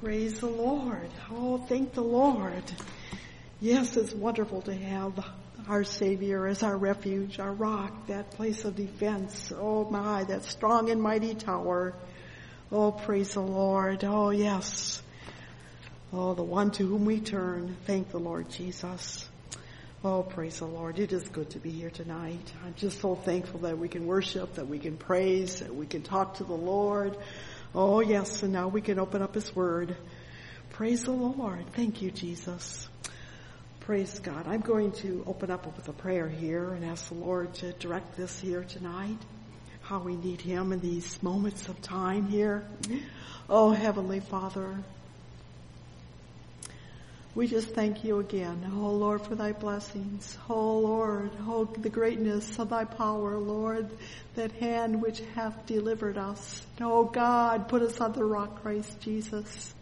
Praise the Lord. Oh, thank the Lord. Yes, it's wonderful to have our Savior as our refuge, our rock, that place of defense. Oh my, that strong and mighty tower. Oh, praise the Lord. Oh, yes. Oh, the one to whom we turn. Thank the Lord Jesus. Oh, praise the Lord. It is good to be here tonight. I'm just so thankful that we can worship, that we can praise, that we can talk to the Lord. Oh, yes, and now we can open up His Word. Praise the Lord. Thank you, Jesus. Praise God. I'm going to open up with a prayer here and ask the Lord to direct this here tonight, how we need Him in these moments of time here. Oh, Heavenly Father, we just thank you again, oh Lord, for thy blessings. Oh Lord, oh the greatness of thy power, Lord, that hand which hath delivered us. Oh God, put us on the rock, Christ Jesus.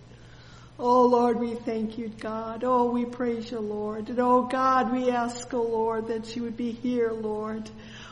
Oh Lord, we thank you, God. Oh, we praise you, Lord. And oh God, we ask, oh Lord, that you would be here, Lord.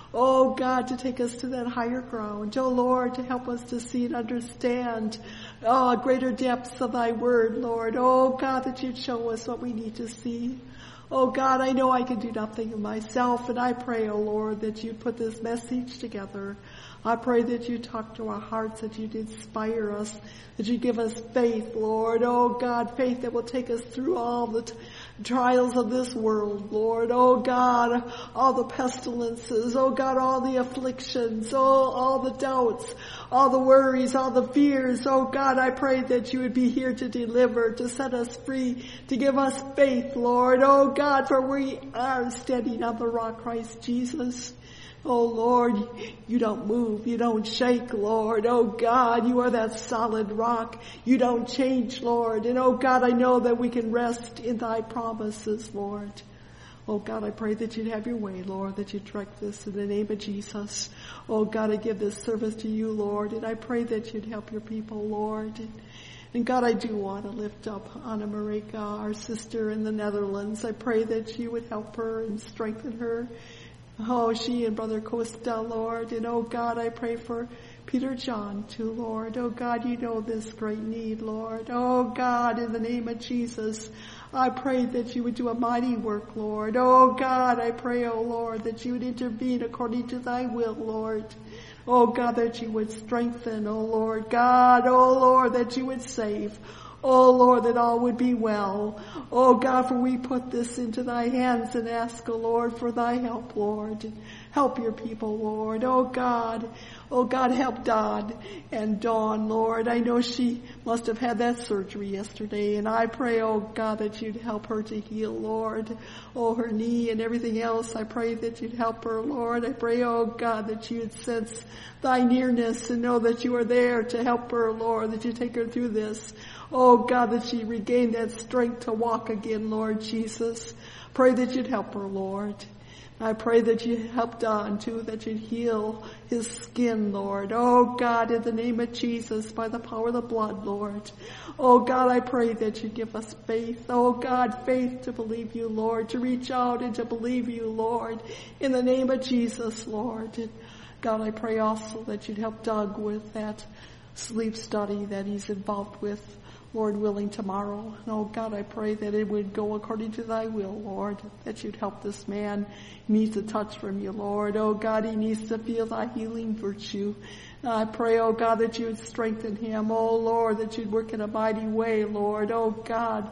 Oh God, to take us to that higher ground. Oh Lord, to help us to see and understand greater depths of thy word, Lord. Oh God, that you'd show us what we need to see. Oh God, I know I can do nothing of myself, and I pray, oh Lord, that you'd put this message together. I pray that you talk to our hearts, that you'd inspire us, that you give us faith, Lord. Oh God, faith that will take us through all the trials of this world, Lord. Oh God, all the pestilences. Oh God, all the afflictions. Oh, all the doubts, all the worries, all the fears. Oh God, I pray that you would be here to deliver, to set us free, to give us faith, Lord. Oh God, for we are standing on the rock, Christ Jesus. Oh Lord, you don't move, you don't shake, Lord. Oh God, you are that solid rock. You don't change, Lord. And oh God, I know that we can rest in thy promises, Lord. Oh God, I pray that you'd have your way, Lord, that you'd direct this in the name of Jesus. Oh God, I give this service to you, Lord, and I pray that you'd help your people, Lord. And God, I do want to lift up Anna Marika, our sister in the Netherlands. I pray that you would help her and strengthen her. Oh, she and Brother Costa, Lord. And oh God, I pray for Peter John too, Lord. Oh God, you know this great need, Lord. Oh God, in the name of Jesus, I pray that you would do a mighty work, Lord. Oh God, I pray, oh Lord, that you would intervene according to thy will, Lord. Oh God, that you would strengthen, oh Lord. God, oh Lord, that you would save. Oh Lord, that all would be well. Oh God, for we put this into thy hands and ask, oh Lord, for thy help, Lord. Help your people, Lord. Oh God, help Dodd and Dawn, Lord. I know she must have had that surgery yesterday, and I pray, oh God, that you'd help her to heal, Lord. Oh, her knee and everything else, I pray that you'd help her, Lord. I pray, oh God, that you'd sense thy nearness and know that you are there to help her, Lord, that you take her through this. Oh God, that she regain that strength to walk again, Lord Jesus. Pray that you'd help her, Lord. I pray that you help Don too, that you'd heal his skin, Lord. Oh God, in the name of Jesus, by the power of the blood, Lord. Oh God, I pray that you give us faith. Oh God, faith to believe you, Lord, to reach out and to believe you, Lord. In the name of Jesus, Lord. And God, I pray also that you'd help Doug with that sleep study that he's involved with, Lord willing, tomorrow. And oh God, I pray that it would go according to thy will, Lord, that you'd help this man. He needs a touch from you, Lord. Oh God, he needs to feel thy healing virtue. And I pray, oh God, that you would strengthen him. Oh Lord, that you'd work in a mighty way, Lord. Oh God,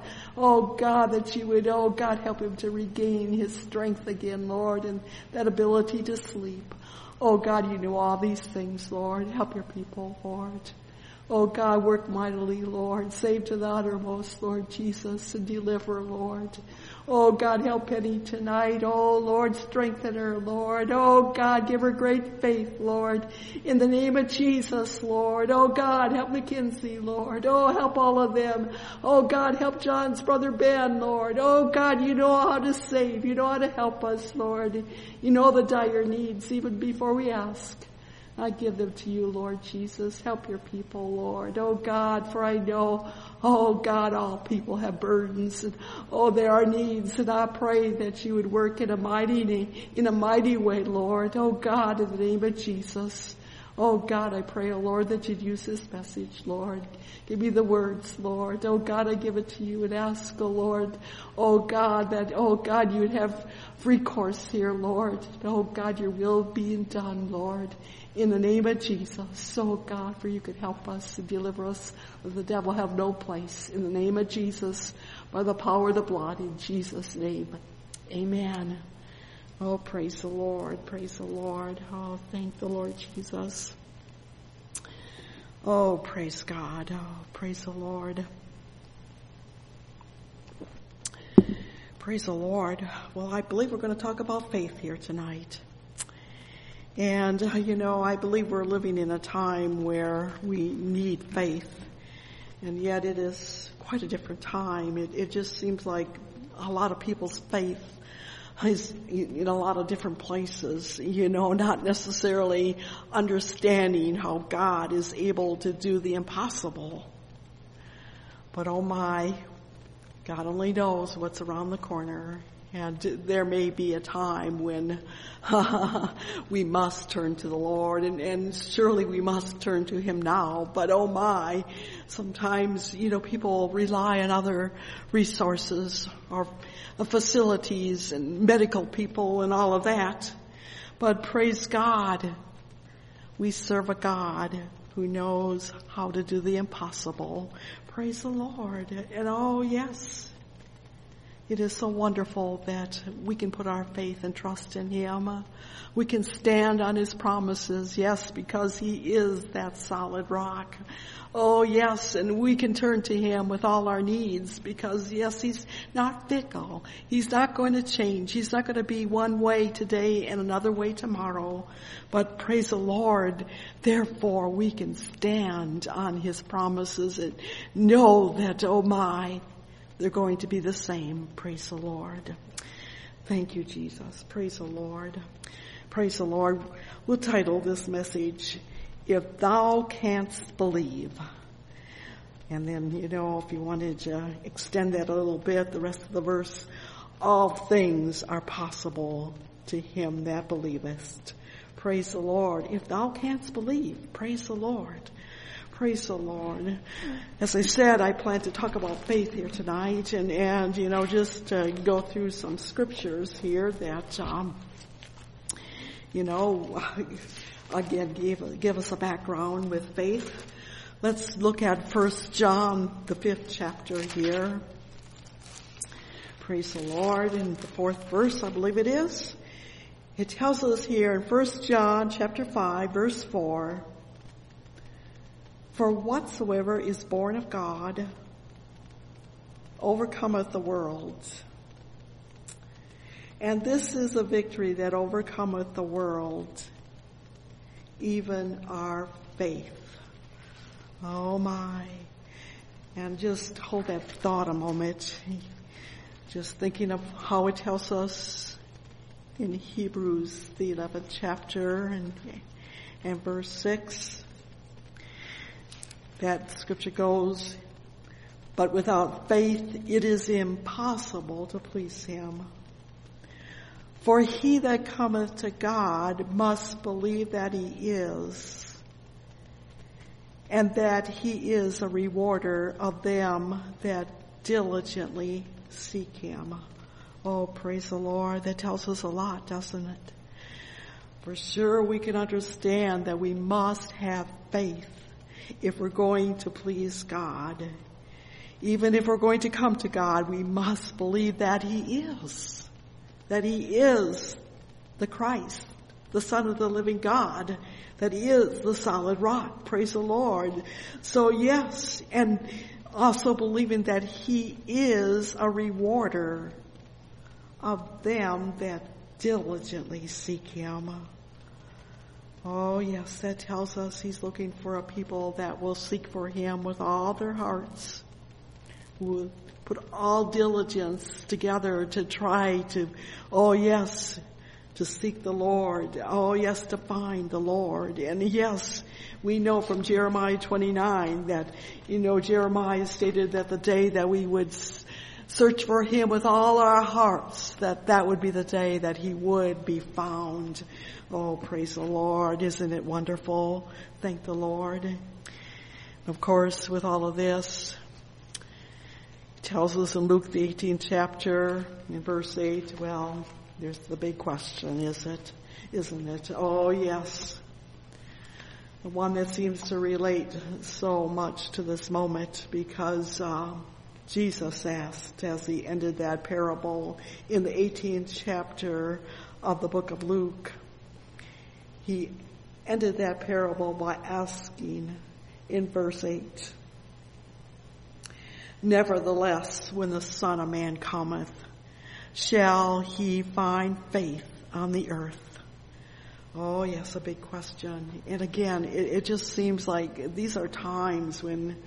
that you would, oh God, help him to regain his strength again, Lord, and that ability to sleep. Oh God, you know all these things, Lord. Help your people, Lord. Oh God, work mightily, Lord. Save to the uttermost, Lord Jesus, and deliver, Lord. Oh God, help Penny tonight. Oh Lord, strengthen her, Lord. Oh God, give her great faith, Lord. In the name of Jesus, Lord. Oh God, help Mackenzie, Lord. Oh, help all of them. Oh God, help John's brother Ben, Lord. Oh God, you know how to save. You know how to help us, Lord. You know the dire needs even before we ask. I give them to you, Lord Jesus. Help your people, Lord. Oh God, for I know, oh God, all people have burdens and there are needs, and I pray that you would work in a mighty way, Lord. Oh God, in the name of Jesus. Oh God, I pray, oh Lord, that you'd use this message, Lord. Give me the words, Lord. Oh God, I give it to you and ask, oh Lord, oh God, that, oh God, you would have free course here, Lord. Oh God, your will being done, Lord. In the name of Jesus, oh God, for you could help us and deliver us. The devil have no place. In the name of Jesus, by the power of the blood, in Jesus' name. Amen. Oh, praise the Lord. Praise the Lord. Oh, thank the Lord Jesus. Oh, praise God. Oh, praise the Lord. Praise the Lord. Well, I believe we're going to talk about faith here tonight. And, I believe we're living in a time where we need faith. And yet it is quite a different time. It just seems like a lot of people's faith is in a lot of different places, not necessarily understanding how God is able to do the impossible. But oh my, God only knows what's around the corner. And there may be a time when we must turn to the Lord, and surely we must turn to Him now. But oh my, sometimes, people rely on other resources or facilities and medical people and all of that. But praise God, we serve a God who knows how to do the impossible. Praise the Lord. And oh yes, it is so wonderful that we can put our faith and trust in Him. We can stand on His promises, yes, because He is that solid rock. Oh, yes, and we can turn to Him with all our needs because, yes, He's not fickle. He's not going to change. He's not going to be one way today and another way tomorrow. But praise the Lord, therefore we can stand on His promises and know that, oh my, they're going to be the same. Praise the Lord. Thank you, Jesus. Praise the Lord. Praise the Lord. We'll title this message, If Thou Canst Believe. And then, if you wanted to extend that a little bit, the rest of the verse, all things are possible to him that believeth. Praise the Lord. If thou canst believe, praise the Lord. Praise the Lord. As I said, I plan to talk about faith here tonight and just go through some scriptures here that, again, give us a background with faith. Let's look at 1 John, the 5th chapter here. Praise the Lord. In the 4th verse, I believe it is. It tells us here in 1 John chapter 5, verse 4, For whatsoever is born of God overcometh the world. And this is a victory that overcometh the world, even our faith. Oh my. And just hold that thought a moment. Just thinking of how it tells us in Hebrews, the 11th chapter and verse 6. That scripture goes, But without faith it is impossible to please him. For he that cometh to God must believe that he is, and that he is a rewarder of them that diligently seek him. Oh, praise the Lord. That tells us a lot, doesn't it? For sure we can understand that we must have faith if we're going to please God. Even if we're going to come to God, we must believe that he is the Christ, the Son of the living God, that he is the solid rock. Praise the Lord. So yes, and also believing that he is a rewarder of them that diligently seek him. Oh yes, that tells us he's looking for a people that will seek for him with all their hearts, who will put all diligence together to try to, oh yes, to seek the Lord. Oh yes, to find the Lord. And yes, we know from Jeremiah 29 that, Jeremiah stated that the day that we would search for him with all our hearts, that would be the day that he would be found. Oh, praise the Lord. Isn't it wonderful? Thank the Lord. Of course, with all of this, it tells us in Luke the 18th chapter, in verse 8, well, there's the big question, isn't it? Oh, yes. The one that seems to relate so much to this moment, because Jesus asked, as he ended that parable in the 18th chapter of the book of Luke, he ended that parable by asking in verse 8, nevertheless, when the Son of Man cometh, shall he find faith on the earth? Oh, yes, a big question. And again, it just seems like these are times when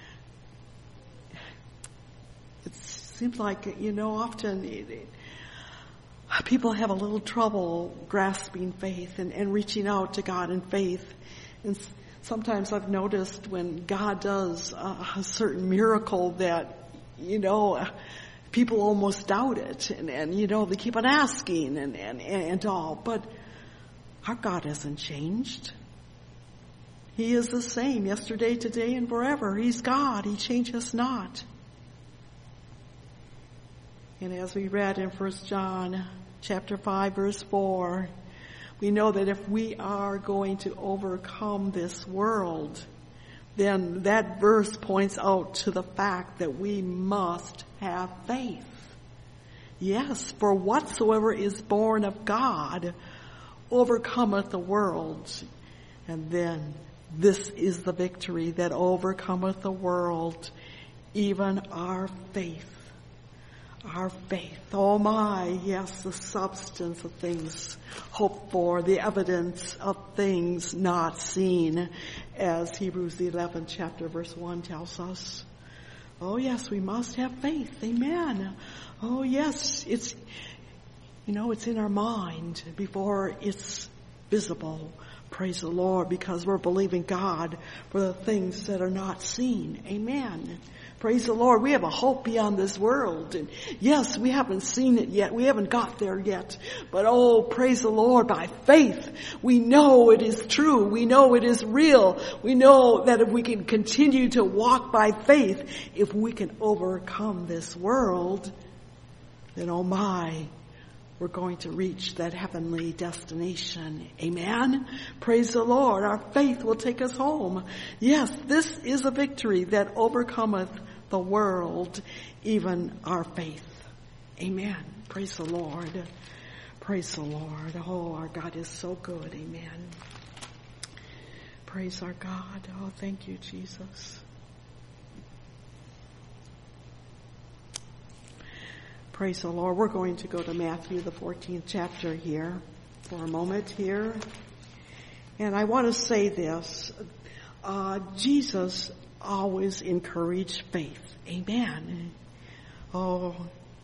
it seems like, often people have a little trouble grasping faith and reaching out to God in faith. And sometimes I've noticed when God does a certain miracle that, people almost doubt it. And they keep on asking and all. But our God hasn't changed. He is the same yesterday, today, and forever. He's God. He changes not. And as we read in 1 John chapter 5, verse 4, we know that if we are going to overcome this world, then that verse points out to the fact that we must have faith. Yes, for whatsoever is born of God overcometh the world. And then this is the victory that overcometh the world, even our faith. Our faith. Oh my, yes, the substance of things hoped for, the evidence of things not seen, as Hebrews the 11th chapter verse 1 tells us. Oh yes, we must have faith. Amen. Oh yes, it's in our mind before it's visible. Praise the Lord, because we're believing God for the things that are not seen. Amen. Praise the Lord. We have a hope beyond this world. And yes, we haven't seen it yet. We haven't got there yet. But oh, praise the Lord, by faith, we know it is true. We know it is real. We know that if we can continue to walk by faith, if we can overcome this world, then oh my, we're going to reach that heavenly destination. Amen. Praise the Lord. Our faith will take us home. Yes, this is a victory that overcometh the world, even our faith. Amen. Praise the Lord. Praise the Lord. Oh, our God is so good. Amen. Praise our God. Oh, thank you, Jesus. Praise the Lord. We're going to go to Matthew, the 14th chapter here for a moment here. And I want to say this. Jesus always encouraged faith. Amen. Oh,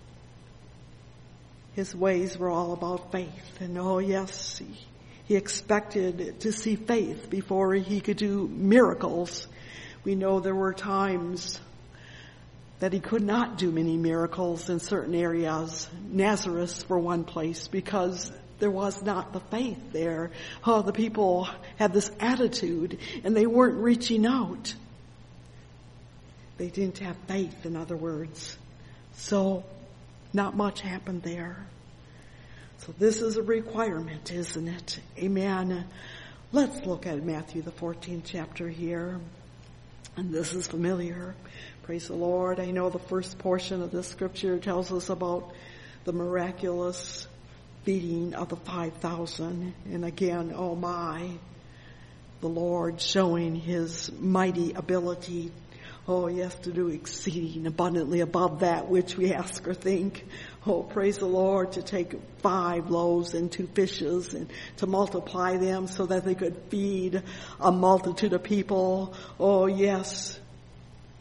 his ways were all about faith. And oh, yes, he expected to see faith before he could do miracles. We know there were times that he could not do many miracles in certain areas. Nazareth, for one place, because there was not the faith there. Oh, the people had this attitude, and they weren't reaching out. They didn't have faith, in other words. So, not much happened there. So this is a requirement, isn't it? Amen. Let's look at Matthew, the 14th chapter here. And this is familiar. Praise the Lord. I know the first portion of this scripture tells us about the miraculous feeding of the 5,000. And again, oh my, the Lord showing his mighty ability. Oh, yes, to do exceeding abundantly above that which we ask or think. Oh, praise the Lord, to take 5 loaves and 2 fishes and to multiply them so that they could feed a multitude of people. Oh, yes,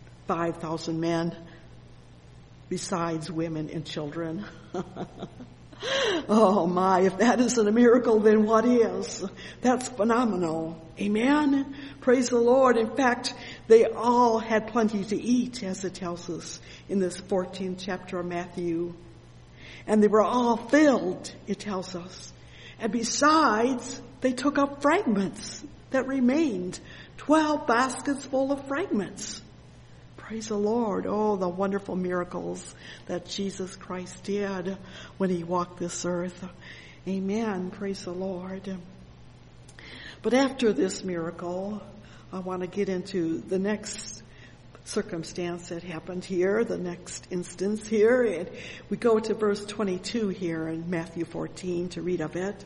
5,000 men besides women and children. Oh my, if that isn't a miracle, then what is? That's phenomenal. Amen? Praise the Lord. In fact, they all had plenty to eat, as it tells us in this 14th chapter of Matthew. And they were all filled, it tells us. And besides, they took up fragments that remained. 12 baskets full of fragments. Praise the Lord. Oh, the wonderful miracles that Jesus Christ did when he walked this earth. Amen. Praise the Lord. But after this miracle, I want to get into the next circumstance that happened here, the next instance here. And we go to verse 22 here in Matthew 14 to read of it.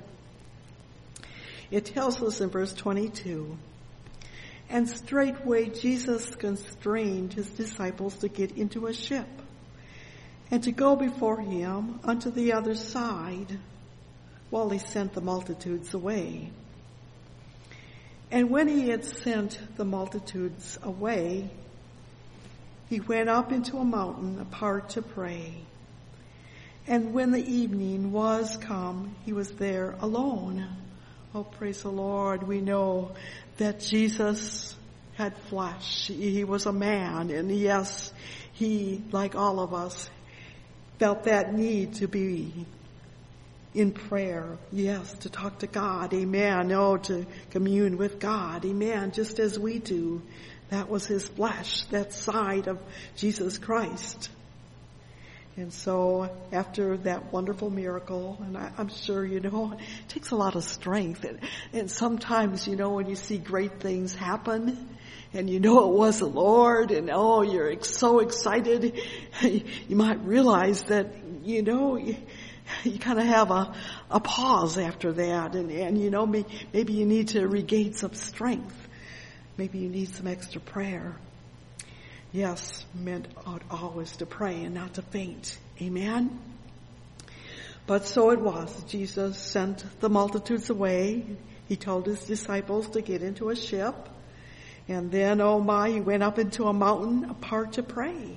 It tells us in verse 22, "And straightway Jesus constrained his disciples to get into a ship and to go before him unto the other side, while he sent the multitudes away. And when he had sent the multitudes away, he went up into a mountain apart to pray. And when the evening was come, he was there alone." Oh, praise the Lord. We know that Jesus had flesh. He was a man. And yes, he, like all of us, felt that need to be in prayer. Yes, to talk to God. Amen. Oh, to commune with God. Amen. Just as we do. That was his flesh, that side of Jesus Christ. And so after that wonderful miracle, and I'm sure, it takes a lot of strength. And sometimes, when you see great things happen, and it was the Lord, and you're so excited, you might realize that, you kind of have a pause after that. And maybe you need to regain some strength. Maybe you need some extra prayer. Yes, meant always to pray and not to faint. Amen? But so it was. Jesus sent the multitudes away. He told his disciples to get into a ship. And then, he went up into a mountain apart to pray.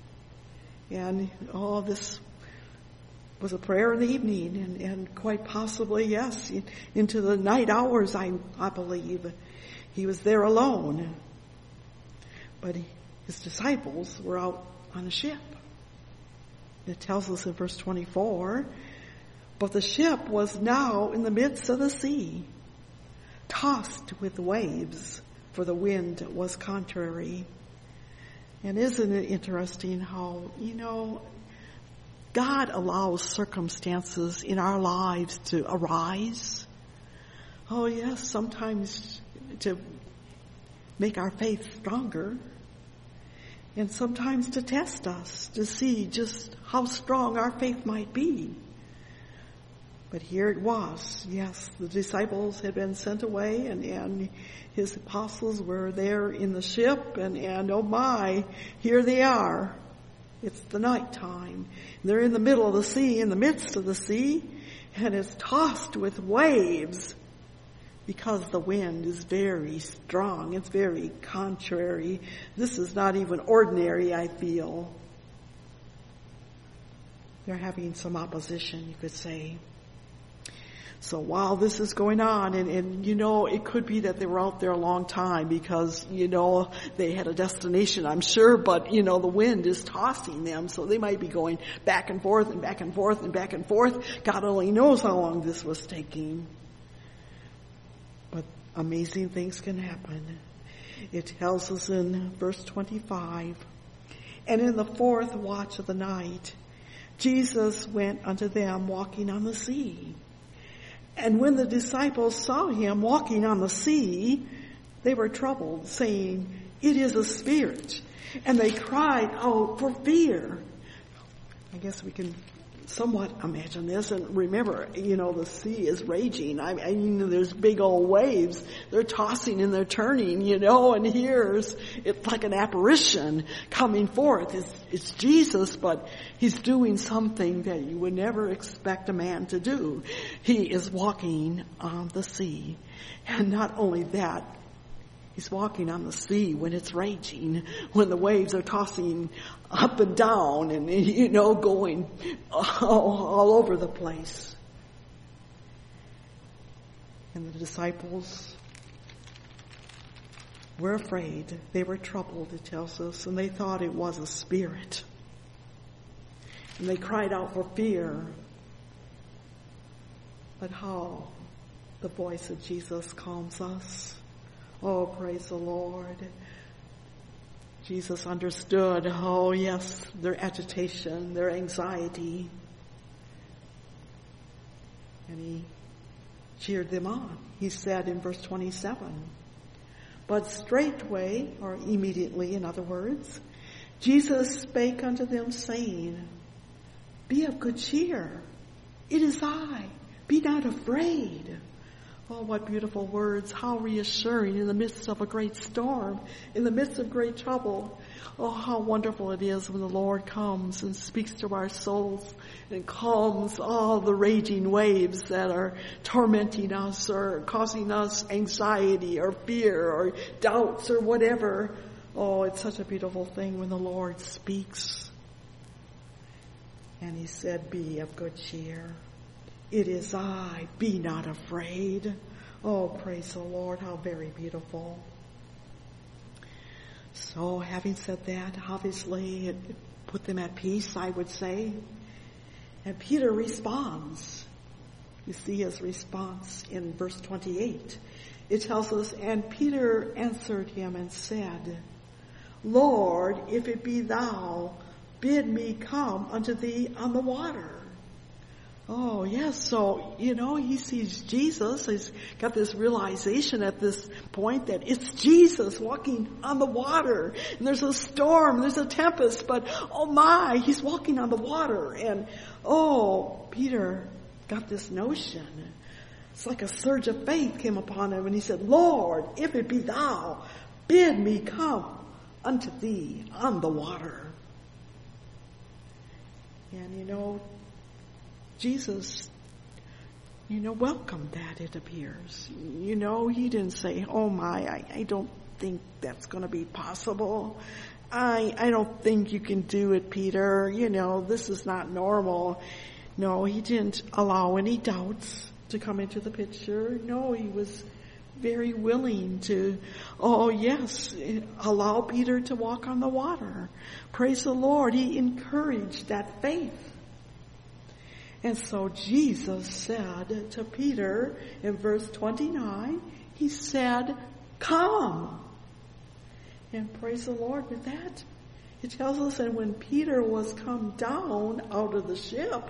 And, this was a prayer in the evening. And quite possibly, yes, into the night hours, I believe. He was there alone. But his disciples were out on a ship. It tells us in verse 24, "But the ship was now in the midst of the sea, tossed with waves, for the wind was contrary." And isn't it interesting how, God allows circumstances in our lives to arise? Oh yes, sometimes to make our faith stronger. And sometimes to test us, to see just how strong our faith might be. But here it was. Yes, the disciples had been sent away, and his apostles were there in the ship, and here they are. It's the nighttime. They're in the middle of the sea, in the midst of the sea, and it's tossed with waves. Because the wind is very strong. It's very contrary. This is not even ordinary, I feel. They're having some opposition, you could say. So while this is going on, and it could be that they were out there a long time because, they had a destination, I'm sure, but, the wind is tossing them, so they might be going back and forth and back and forth and back and forth. God only knows how long this was taking. But amazing things can happen. It tells us in verse 25, "And in the 4th watch of the night, Jesus went unto them walking on the sea. And when the disciples saw him walking on the sea, they were troubled, saying, It is a spirit. And they cried out for fear." I guess we can somewhat imagine this. And remember, the sea is raging. I mean, there's big old waves. They're tossing and they're turning, and here's, it's like an apparition coming forth. It's Jesus, but he's doing something that you would never expect a man to do. He is walking on the sea. And not only that, He's walking on the sea when it's raging, when the waves are tossing up and down and, going all over the place. And the disciples were afraid. They were troubled, it tells us, and they thought it was a spirit. And they cried out for fear. But how the voice of Jesus calms us. Oh, praise the Lord. Jesus understood, oh yes, their agitation, their anxiety. And he cheered them on. He said in verse 27, but straightway, or immediately in other words, Jesus spake unto them, saying, be of good cheer. It is I. Be not afraid. Oh, what beautiful words. How reassuring in the midst of a great storm, in the midst of great trouble. Oh, how wonderful it is when the Lord comes and speaks to our souls and calms all the raging waves that are tormenting us or causing us anxiety or fear or doubts or whatever. Oh, it's such a beautiful thing when the Lord speaks. And he said, be of good cheer. It is I, be not afraid. Oh, praise the Lord, how very beautiful. So, having said that, obviously it put them at peace, I would say. And Peter responds. You see his response in verse 28. It tells us, and Peter answered him and said, Lord, if it be thou, bid me come unto thee on the water. Oh, yes. So, he sees Jesus. He's got this realization at this point that it's Jesus walking on the water. And there's a storm, there's a tempest, but oh my, he's walking on the water. And Peter got this notion. It's like a surge of faith came upon him and he said, Lord, if it be thou, bid me come unto thee on the water. And Jesus, welcomed that, it appears. He didn't say, oh my, I don't think that's going to be possible. I don't think you can do it, Peter. This is not normal. No, he didn't allow any doubts to come into the picture. No, he was very willing to, allow Peter to walk on the water. Praise the Lord. He encouraged that faith. And so Jesus said to Peter in verse 29, he said, come. And praise the Lord with that. It tells us that when Peter was come down out of the ship,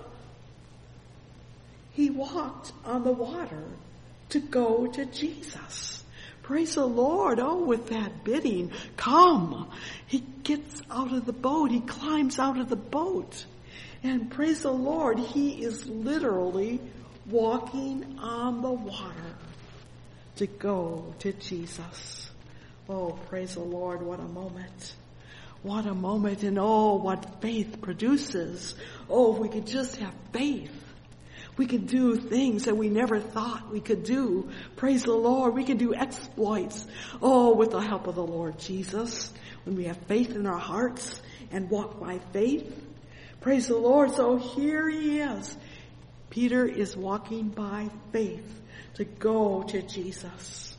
he walked on the water to go to Jesus. Praise the Lord. Oh, with that bidding, come. He gets out of the boat. He climbs out of the boat. And praise the Lord, he is literally walking on the water to go to Jesus. Oh, praise the Lord, what a moment. What a moment, and what faith produces. Oh, if we could just have faith. We could do things that we never thought we could do. Praise the Lord, we can do exploits. Oh, with the help of the Lord Jesus. When we have faith in our hearts and walk by faith. Praise the Lord. So here he is. Peter is walking by faith to go to Jesus.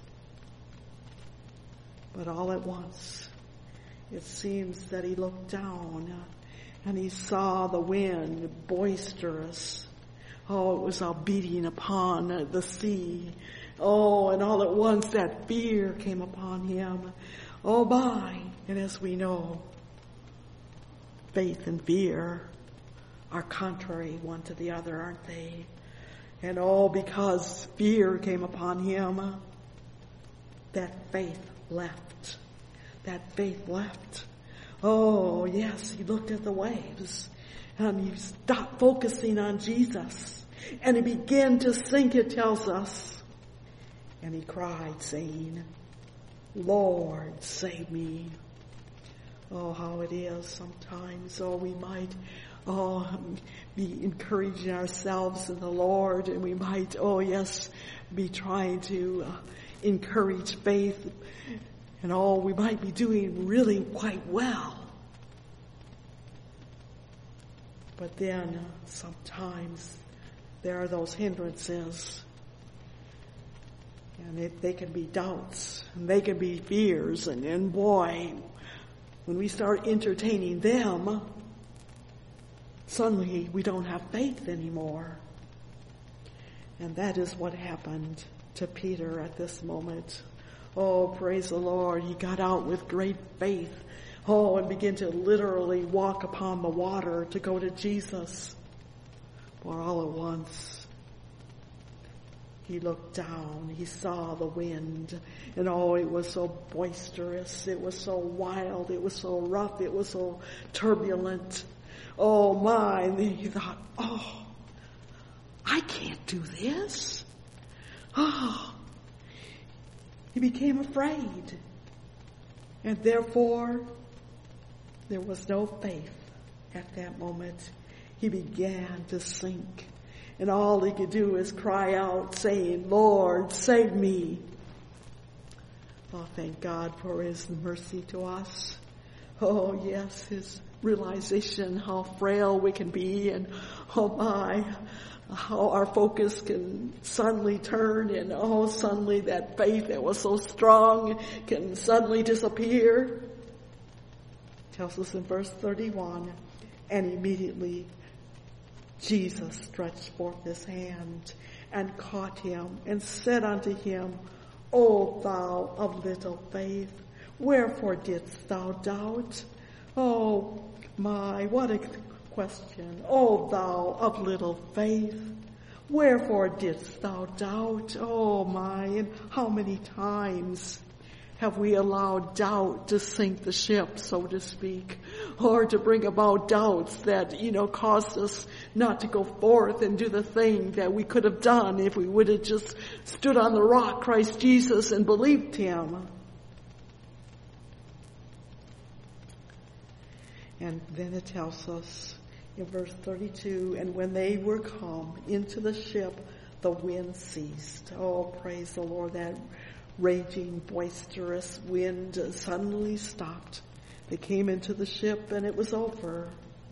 But all at once, it seems that he looked down and he saw the wind boisterous. Oh, it was all beating upon the sea. Oh, and all at once that fear came upon him. Oh my. And as we know, faith and fear are contrary one to the other, aren't they? And because fear came upon him, that faith left. That faith left. Oh, yes, he looked at the waves and he stopped focusing on Jesus and he began to sink, it tells us. And he cried, saying, Lord, save me. Oh, how it is sometimes. Oh, we might be encouraging ourselves in the Lord, and we might, be trying to encourage faith. And we might be doing really quite well. But then sometimes there are those hindrances. And they can be doubts. And they can be fears. And boy, when we start entertaining them, suddenly we don't have faith anymore. And that is what happened to Peter at this moment. Oh, praise the Lord. He got out with great faith. And began to literally walk upon the water to go to Jesus. But all at once, he looked down. He saw the wind. And it was so boisterous. It was so wild. It was so rough. It was so turbulent. Oh my. And then he thought, I can't do this. He became afraid. And therefore, there was no faith at that moment. He began to sink. And all he could do is cry out, saying, Lord, save me. Oh, thank God for his mercy to us. Oh, yes, his realization how frail we can be, and how our focus can suddenly turn, and suddenly that faith that was so strong can suddenly disappear. It tells us in verse 31, and immediately Jesus stretched forth his hand and caught him and said unto him, O thou of little faith, wherefore didst thou doubt? Oh my, what a question. O thou of little faith, wherefore didst thou doubt? Oh my, and how many times have we allowed doubt to sink the ship, so to speak, or to bring about doubts that, caused us not to go forth and do the thing that we could have done if we would have just stood on the rock, Christ Jesus, and believed him. And then it tells us in verse 32, and when they were come into the ship, the wind ceased. Oh, praise the Lord, that raging, boisterous wind suddenly stopped. They came into the ship and it was over.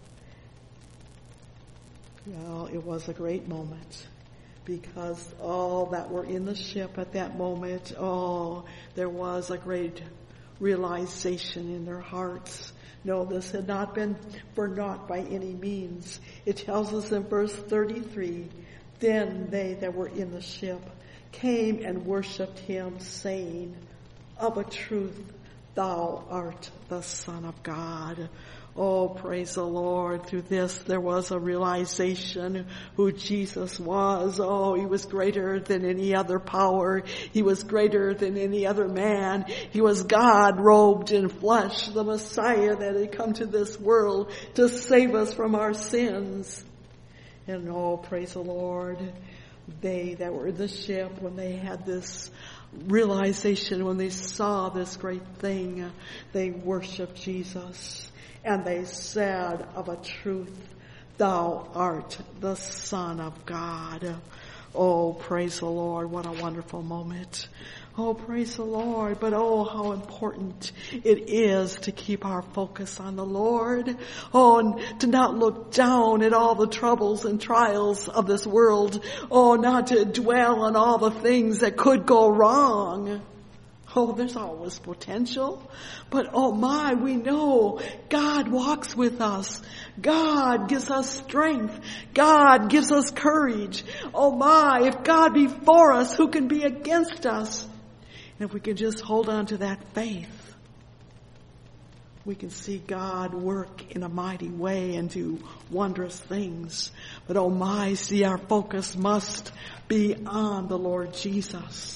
Well, it was a great moment, because all that were in the ship at that moment, there was a great realization in their hearts. No, this had not been for naught by any means. It tells us in verse 33, then they that were in the ship came and worshipped him, saying, of a truth, thou art the Son of God. Oh, praise the Lord. Through this, there was a realization who Jesus was. Oh, he was greater than any other power. He was greater than any other man. He was God robed in flesh, the Messiah that had come to this world to save us from our sins. And praise the Lord. They that were in the ship, when they had this realization, when they saw this great thing, they worshiped Jesus. And they said, of a truth, thou art the Son of God. Oh, praise the Lord. What a wonderful moment. Oh, praise the Lord. But how important it is to keep our focus on the Lord. And to not look down at all the troubles and trials of this world. Not to dwell on all the things that could go wrong. There's always potential. But we know God walks with us. God gives us strength. God gives us courage. If God be for us, who can be against us? And if we can just hold on to that faith, we can see God work in a mighty way and do wondrous things. But our focus must be on the Lord Jesus,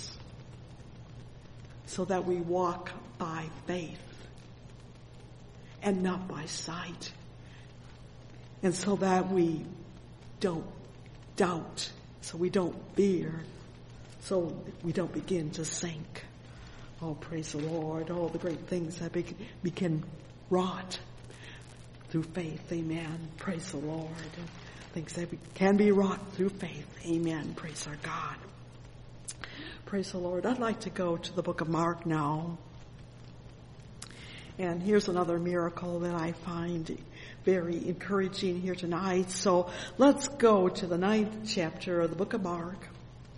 so that we walk by faith and not by sight. And so that we don't doubt, so we don't fear, so we don't begin to sink. Oh, praise the Lord. Oh, the great things that we can wrought through faith. Amen. Praise the Lord. Things that can be wrought through faith. Amen. Praise our God. Praise the Lord. I'd like to go to the book of Mark now. And here's another miracle that I find very encouraging here tonight. So let's go to the 9th chapter of the book of Mark.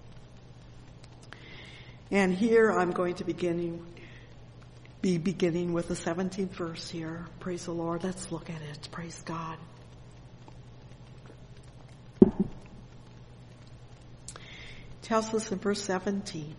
And here I'm going to be beginning with the 17th verse here. Praise the Lord. Let's look at it. Praise God. It tells us in verse 17.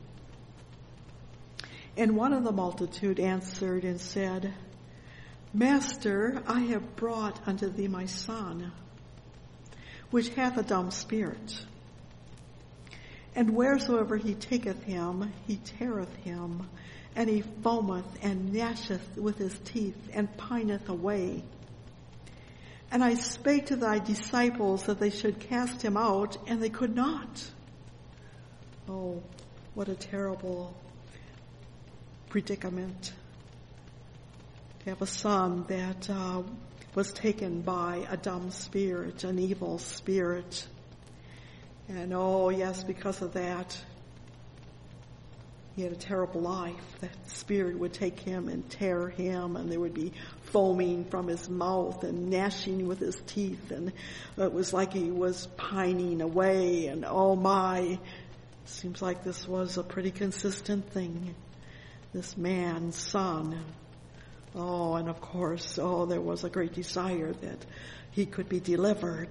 And one of the multitude answered and said, Master, I have brought unto thee my son, which hath a dumb spirit. And wheresoever he taketh him, he teareth him, and he foameth and gnasheth with his teeth, and pineth away. And I spake to thy disciples that they should cast him out, and they could not. Oh, what a terrible predicament. To have a son that was taken by a dumb spirit, an evil spirit. And oh yes, because of that, he had a terrible life. That spirit would take him and tear him, and there would be foaming from his mouth and gnashing with his teeth, and it was like he was pining away, and oh my, seems like this was a pretty consistent thing. This man's son. Oh, and of course, there was a great desire that he could be delivered.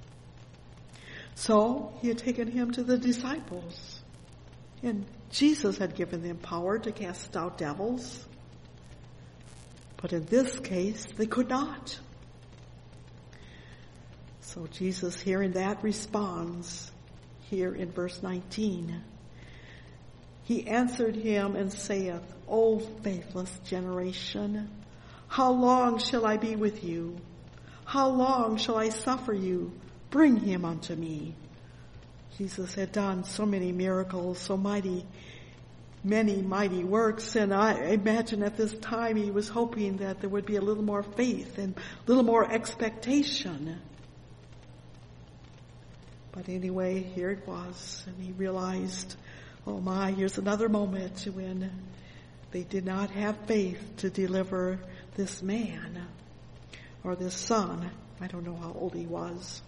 So he had taken him to the disciples. And Jesus had given them power to cast out devils. But in this case, they could not. So Jesus, hearing that, responds here in verse 19. He answered him and saith, O faithless generation, how long shall I be with you? How long shall I suffer you? Bring him unto me. Jesus had done so many miracles, so many mighty works, and I imagine at this time he was hoping that there would be a little more faith and a little more expectation. But anyway, here it was, and he realized, oh my, here's another moment when they did not have faith to deliver this man or this son. I don't know how old he was.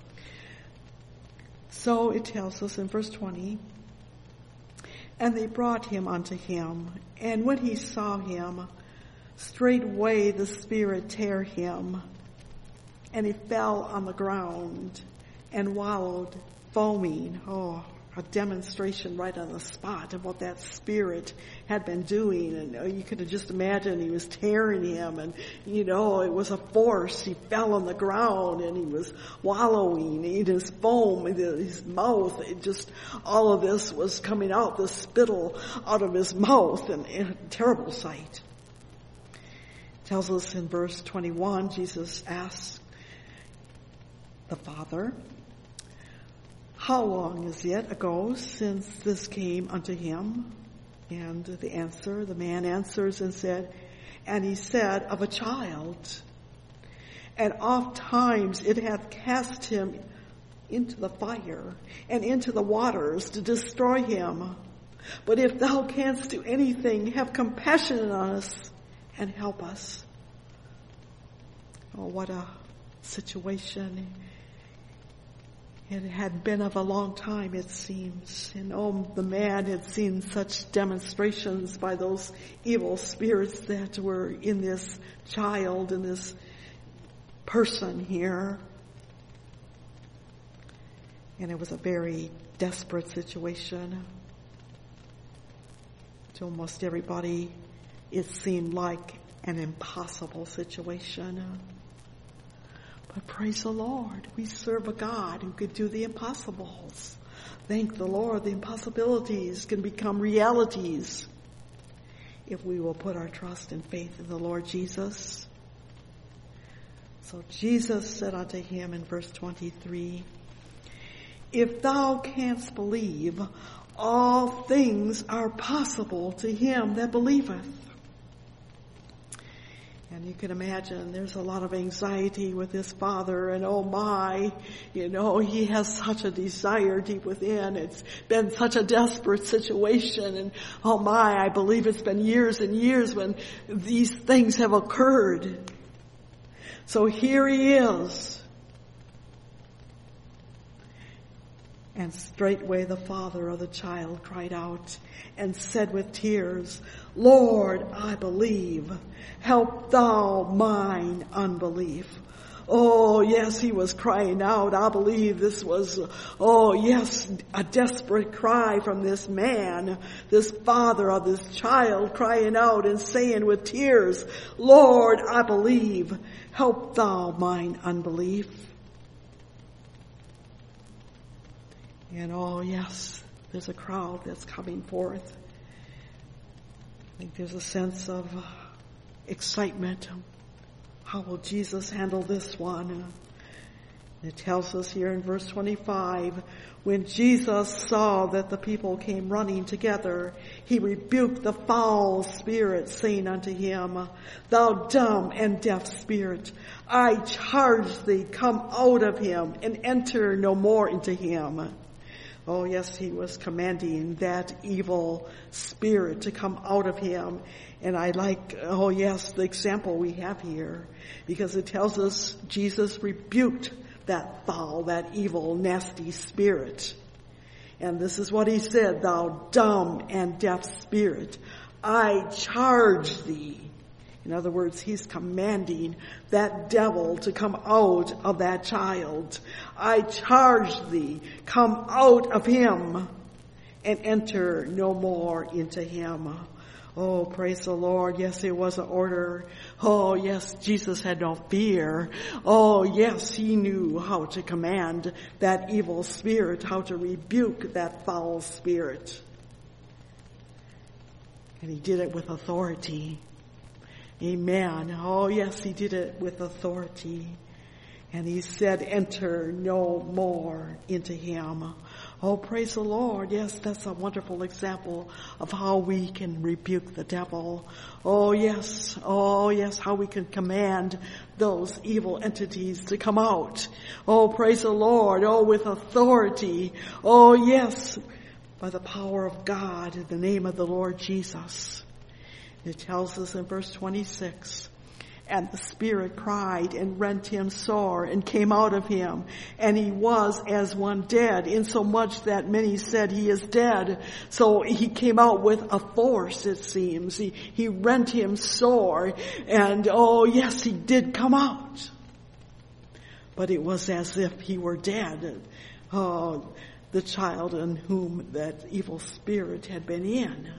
So it tells us in verse 20, and they brought him unto him, and when he saw him, straightway the spirit tear him, and he fell on the ground and wallowed, foaming. Oh, a demonstration right on the spot of what that spirit had been doing. And you could have just imagined he was tearing him, and it was a force. He fell on the ground and he was wallowing in his foam, in his mouth. All of this was coming out, the spittle out of his mouth, and a terrible sight. It tells us in verse 21, Jesus asks the Father, how long is it ago since this came unto him? And the man answers and said, and he said, of a child. And oft times it hath cast him into the fire and into the waters to destroy him. But if thou canst do anything, have compassion on us and help us. Oh, what a situation. It had been of a long time, it seems. And the man had seen such demonstrations by those evil spirits that were in this child, in this person here. And it was a very desperate situation. To almost everybody, it seemed like an impossible situation. But praise the Lord, we serve a God who could do the impossibles. Thank the Lord, the impossibilities can become realities if we will put our trust and faith in the Lord Jesus. So Jesus said unto him in verse 23, if thou canst believe, all things are possible to him that believeth. And you can imagine there's a lot of anxiety with this father, and oh my, he has such a desire deep within. It's been such a desperate situation, and oh my, I believe it's been years and years when these things have occurred. So here he is. And straightway the father of the child cried out and said with tears, Lord, I believe. Help thou mine unbelief. Oh, yes, he was crying out. I believe this was, a desperate cry from this man, this father of this child, crying out and saying with tears, Lord, I believe. Help thou mine unbelief. And oh yes, there's a crowd that's coming forth. I think there's a sense of excitement. How will Jesus handle this one? It tells us here in verse 25, when Jesus saw that the people came running together, he rebuked the foul spirit, saying unto him, Thou dumb and deaf spirit, I charge thee, come out of him and enter no more into him. Oh yes, he was commanding that evil spirit to come out of him. And I like, the example we have here, because it tells us Jesus rebuked that foul, that evil, nasty spirit. And this is what he said, Thou dumb and deaf spirit, I charge thee. In other words, he's commanding that devil to come out of that child. I charge thee, come out of him and enter no more into him. Oh, praise the Lord. Yes, it was an order. Oh, yes, Jesus had no fear. Oh, yes, he knew how to command that evil spirit, how to rebuke that foul spirit. And he did it with authority. Amen. Oh, yes, he did it with authority. And he said, enter no more into him. Oh, praise the Lord. Yes, that's a wonderful example of how we can rebuke the devil. Oh, yes, how we can command those evil entities to come out. Oh, praise the Lord. Oh, with authority. Oh, yes, by the power of God in the name of the Lord Jesus. It tells us in verse 26, and the spirit cried and rent him sore and came out of him, and he was as one dead, insomuch that many said he is dead. So he came out with a force, it seems. He rent him sore, and oh yes, he did come out. But it was as if he were dead. Oh, the child in whom that evil spirit had been in.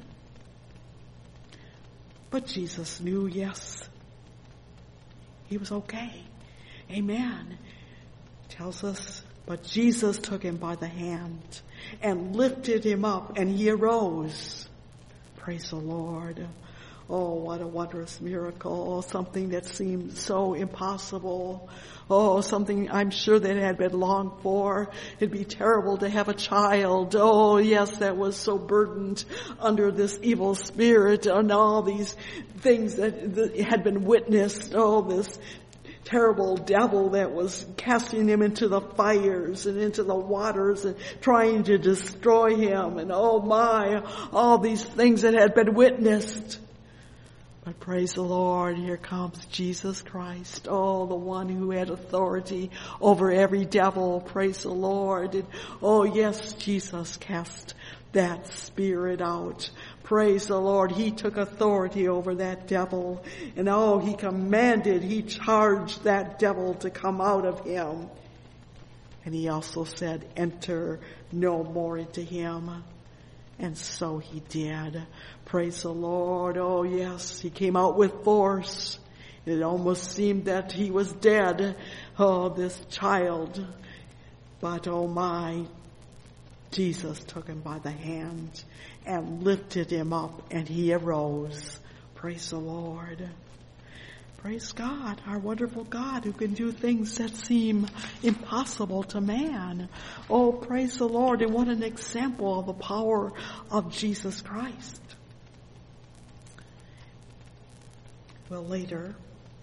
But Jesus knew, yes, he was okay. Amen. Tells us, but Jesus took him by the hand and lifted him up, and he arose. Praise the Lord. Oh, what a wondrous miracle. Something that seemed so impossible. Oh, something I'm sure that had been longed for. It'd be terrible to have a child. Oh, yes, that was so burdened under this evil spirit and all these things that had been witnessed. Oh, this terrible devil that was casting him into the fires and into the waters and trying to destroy him. And oh my, all these things that had been witnessed. But praise the Lord, here comes Jesus Christ. Oh, the one who had authority over every devil. Praise the Lord. And, oh yes, Jesus cast that spirit out. Praise the Lord. He took authority over that devil. And oh, he commanded, he charged that devil to come out of him. And he also said, enter no more into him. And so he did. Praise the Lord. Oh yes, he came out with force. It almost seemed that he was dead. Oh, this child. But oh my, Jesus took him by the hand and lifted him up, and he arose. Praise the Lord. Praise God, our wonderful God who can do things that seem impossible to man. Oh, praise the Lord, and what an example of the power of Jesus Christ. Well, later,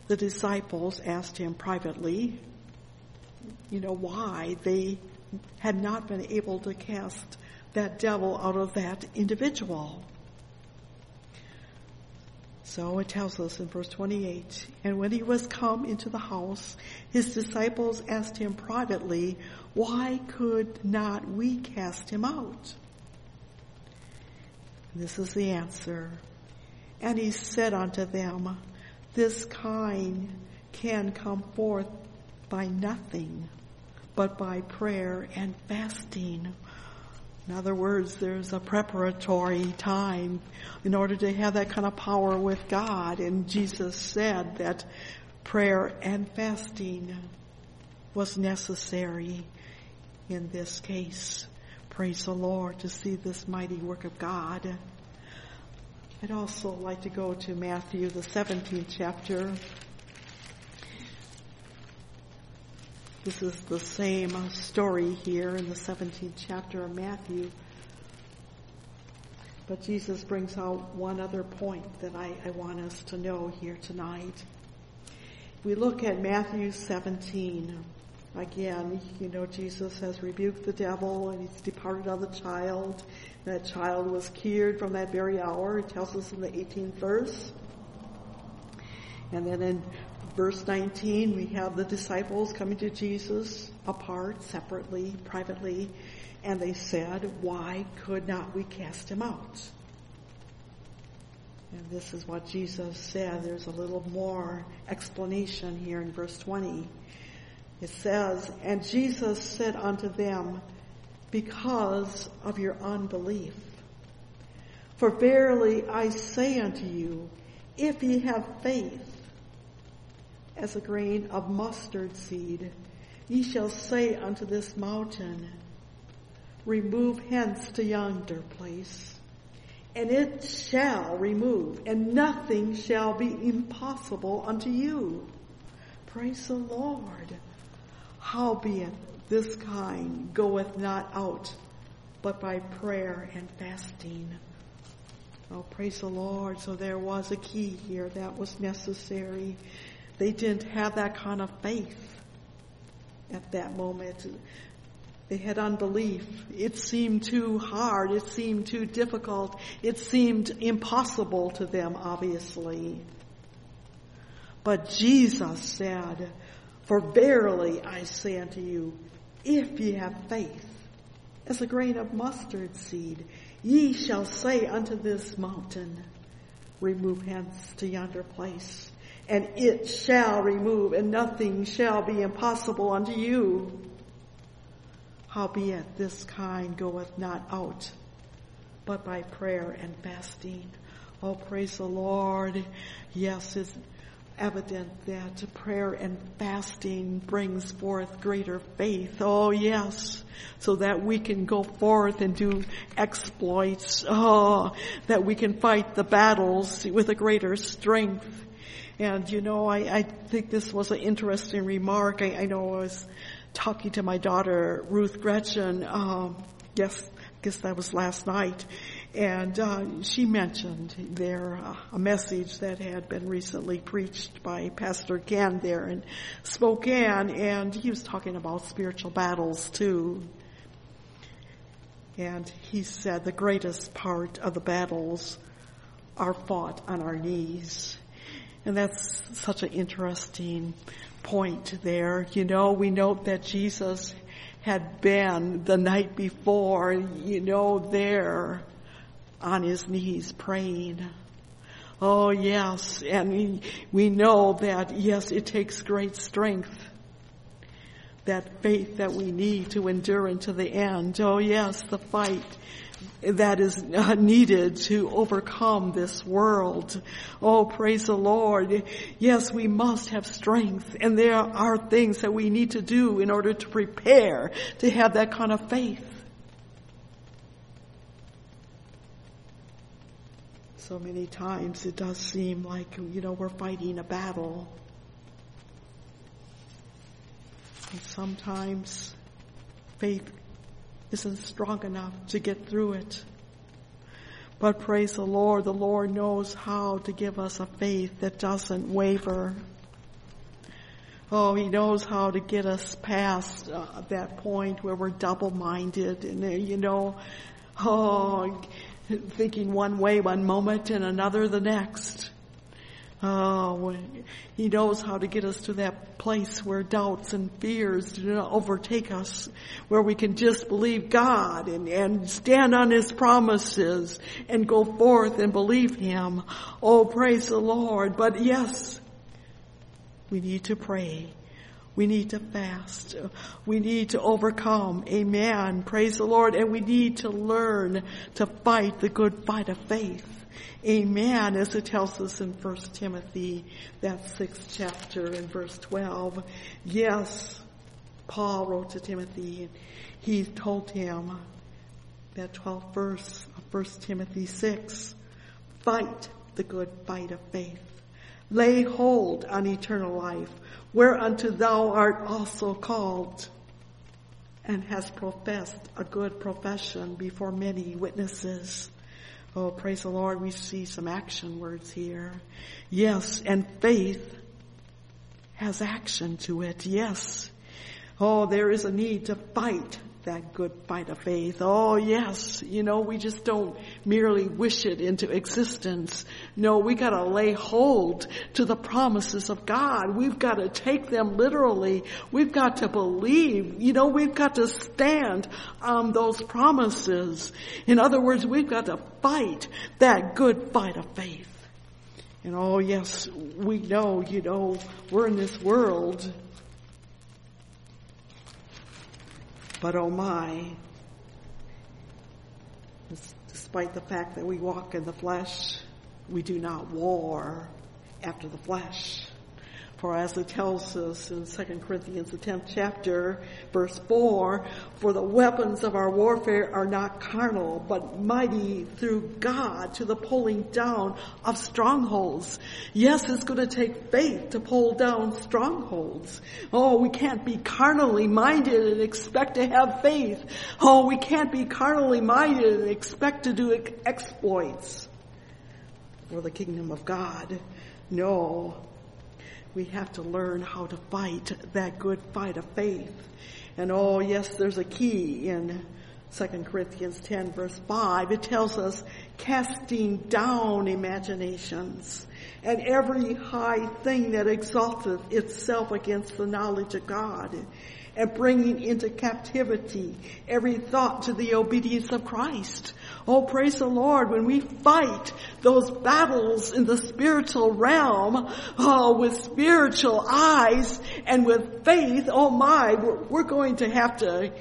the disciples asked him privately, why they had not been able to cast that devil out of that individual. So it tells us in verse 28, and when he was come into the house, his disciples asked him privately, why could not we cast him out? And this is the answer. And he said unto them, this kind can come forth by nothing, but by prayer and fasting. In other words, there's a preparatory time in order to have that kind of power with God. And Jesus said that prayer and fasting was necessary in this case. Praise the Lord to see this mighty work of God. I'd also like to go to Matthew, the 17th chapter. This is the same story here in the 17th chapter of Matthew. But Jesus brings out one other point that I want us to know here tonight. We look at Matthew 17. Again, Jesus has rebuked the devil and he's departed of the child. That child was cured from that very hour. It tells us in the 18th verse. And then in verse 19, we have the disciples coming to Jesus apart, separately, privately, and they said, why could not we cast him out? And this is what Jesus said. There's a little more explanation here in verse 20. It says, and Jesus said unto them, because of your unbelief. For verily I say unto you, if ye have faith as a grain of mustard seed, ye shall say unto this mountain, remove hence to yonder place, and it shall remove, and nothing shall be impossible unto you. Praise the Lord. Howbeit this kind goeth not out, but by prayer and fasting. Oh, praise the Lord. So there was a key here that was necessary. They didn't have that kind of faith at that moment. They had unbelief. It seemed too hard. It seemed too difficult. It seemed impossible to them, obviously. But Jesus said, for verily I say unto you, if ye have faith as a grain of mustard seed, ye shall say unto this mountain, remove hence to yonder place, and it shall remove, and nothing shall be impossible unto you. Howbeit this kind goeth not out, but by prayer and fasting. Oh, praise the Lord. Yes, it's evident that prayer and fasting brings forth greater faith. Oh, yes, so that we can go forth and do exploits. Oh, that we can fight the battles with a greater strength. And, I think this was an interesting remark. I know I was talking to my daughter, Ruth Gretchen, guess that was last night. And she mentioned there a message that had been recently preached by Pastor Ken there in Spokane, and he was talking about spiritual battles too. And he said the greatest part of the battles are fought on our knees. And that's such an interesting point there. We note that Jesus had been the night before, there on his knees praying. Oh, yes. And we know that, yes, it takes great strength, that faith that we need to endure unto the end. Oh, yes, the fight that is needed to overcome this world. Oh, praise the Lord. Yes, we must have strength, and there are things that we need to do in order to prepare to have that kind of faith. So many times it does seem like, we're fighting a battle. And sometimes faith isn't strong enough to get through it. But praise the Lord knows how to give us a faith that doesn't waver. Oh, He knows how to get us past that point where we're double-minded and, thinking one way one moment and another the next. Oh, He knows how to get us to that place where doubts and fears do not overtake us, where we can just believe God and stand on His promises and go forth and believe Him. Oh, praise the Lord. But yes, we need to pray. We need to fast. We need to overcome. Amen. Praise the Lord. And we need to learn to fight the good fight of faith. Amen. As it tells us in 1 Timothy, that 6th chapter in verse 12. Yes, Paul wrote to Timothy. He told him, that 12th verse of 1 Timothy 6, fight the good fight of faith. Lay hold on eternal life, whereunto thou art also called, and hast professed a good profession before many witnesses. Oh, praise the Lord, we see some action words here. Yes, and faith has action to it, yes. Oh, there is a need to fight that good fight of faith. Oh, yes, we just don't merely wish it into existence. No, we got to lay hold to the promises of God. We've got to take them literally. We've got to believe. We've got to stand on those promises. In other words, we've got to fight that good fight of faith. And oh, yes, we know, we're in this world. But oh my, despite the fact that we walk in the flesh, we do not war after the flesh. For as it tells us in 2 Corinthians, the 10th chapter, verse 4, for the weapons of our warfare are not carnal, but mighty through God to the pulling down of strongholds. Yes, it's going to take faith to pull down strongholds. Oh, we can't be carnally minded and expect to have faith. Oh, we can't be carnally minded and expect to do exploits for the kingdom of God. No. We have to learn how to fight that good fight of faith. And oh, yes, there's a key in 2 Corinthians 10, verse 5. It tells us, casting down imaginations and every high thing that exalteth itself against the knowledge of God, and bringing into captivity every thought to the obedience of Christ. Oh, praise the Lord. When we fight those battles in the spiritual realm, with spiritual eyes and with faith, oh my, we're going to have to,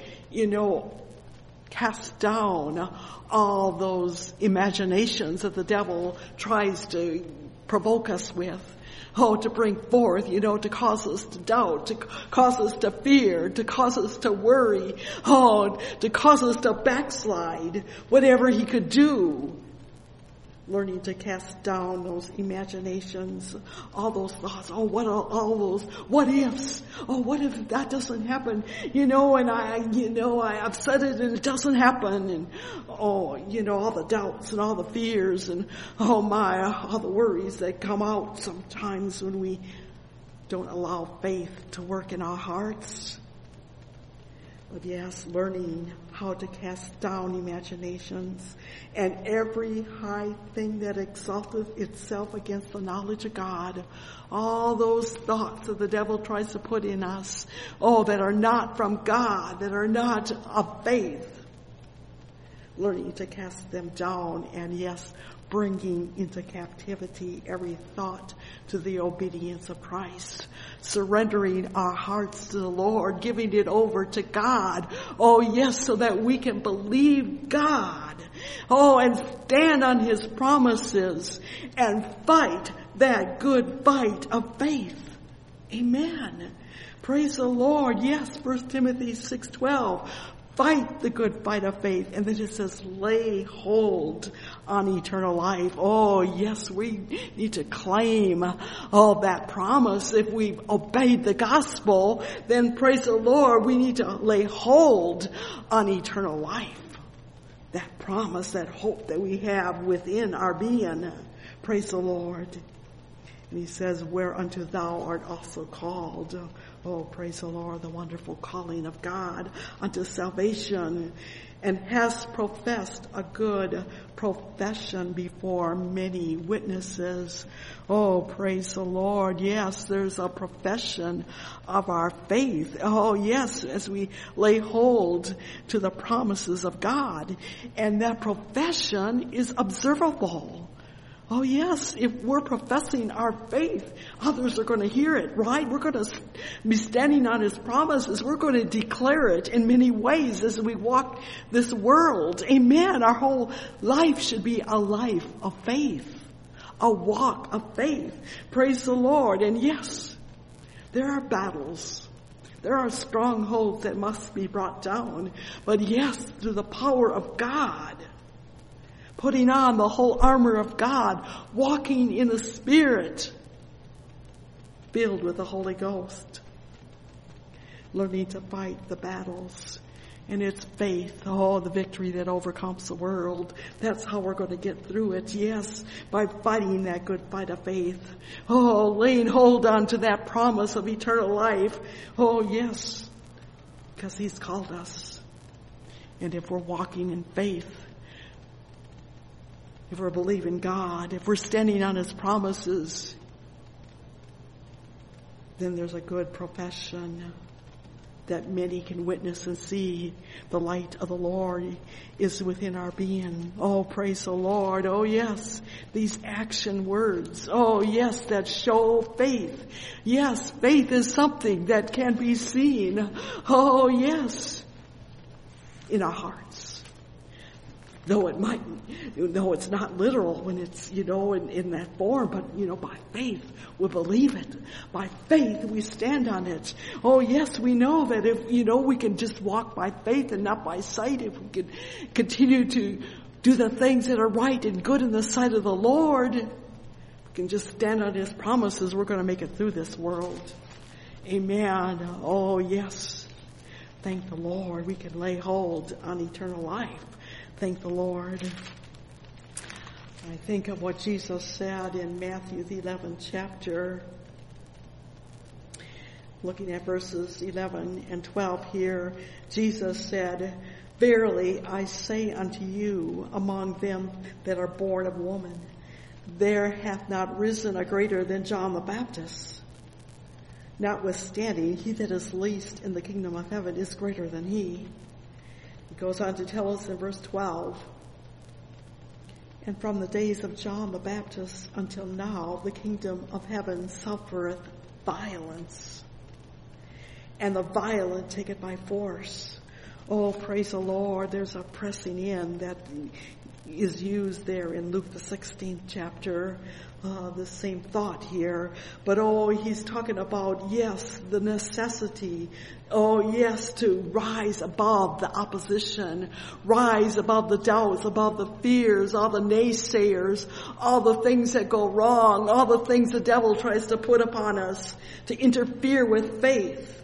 cast down all those imaginations that the devil tries to provoke us with. Oh, to bring forth, to cause us to doubt, to cause us to fear, to cause us to worry, to cause us to backslide, whatever he could do. Learning to cast down those imaginations, all those thoughts, all those what ifs. Oh, what if that doesn't happen? And I've said it and it doesn't happen. And all the doubts and all the fears and all the worries that come out sometimes when we don't allow faith to work in our hearts. But yes, learning how to cast down imaginations and every high thing that exalteth itself against the knowledge of God. All those thoughts that the devil tries to put in us, that are not from God, that are not of faith. Learning to cast them down and yes, bringing into captivity every thought to the obedience of Christ. Surrendering our hearts to the Lord, giving it over to God. Oh yes, so that we can believe God. And stand on His promises and fight that good fight of faith. Amen. Praise the Lord. Yes, 1 Timothy 6:12. Fight the good fight of faith. And then it says, lay hold on eternal life. Oh, yes, we need to claim that promise. If we've obeyed the gospel, then praise the Lord, we need to lay hold on eternal life. That promise, that hope that we have within our being. Praise the Lord. And he says, whereunto thou art also called. Oh, praise the Lord, the wonderful calling of God unto salvation, and hast professed a good profession before many witnesses. Oh, praise the Lord. Yes, there's a profession of our faith. Oh, yes, as we lay hold to the promises of God. And that profession is observable. Oh yes, if we're professing our faith, others are going to hear it, right? We're going to be standing on His promises. We're going to declare it in many ways as we walk this world. Amen. Our whole life should be a life of faith, a walk of faith. Praise the Lord. And yes, there are battles. There are strongholds that must be brought down. But yes, through the power of God, putting on the whole armor of God, walking in the Spirit, filled with the Holy Ghost, learning to fight the battles. And it's faith, the victory that overcomes the world. That's how we're going to get through it. Yes, by fighting that good fight of faith. Laying hold on to that promise of eternal life. Yes, because He's called us. And if we're walking in faith, if we're believing God, if we're standing on His promises, then there's a good profession that many can witness and see. The light of the Lord is within our being. Oh, praise the Lord. Oh, yes, these action words. Oh, yes, that show faith. Yes, faith is something that can be seen. Oh, yes, in our hearts. Though it's not literal when it's, in that form, but, by faith we believe it. By faith we stand on it. Oh yes, we know that if, we can just walk by faith and not by sight, if we can continue to do the things that are right and good in the sight of the Lord, we can just stand on His promises, we're going to make it through this world. Amen. Oh yes. Thank the Lord. We can lay hold on eternal life. Thank the Lord. I think of what Jesus said in Matthew the 11th chapter, looking at verses 11 and 12 here. Jesus said, verily I say unto you, among them that are born of woman, there hath not risen a greater than John the Baptist. Notwithstanding, he that is least in the kingdom of heaven is greater than he. He goes on to tell us in verse 12, and from the days of John the Baptist until now, the kingdom of heaven suffereth violence, and the violent take it by force. Oh, praise the Lord. There's a pressing in that is used there in Luke the 16th chapter. The same thought here. But he's talking about, yes, the necessity. Yes, to rise above the opposition, rise above the doubts, above the fears, all the naysayers, all the things that go wrong, all the things the devil tries to put upon us to interfere with faith.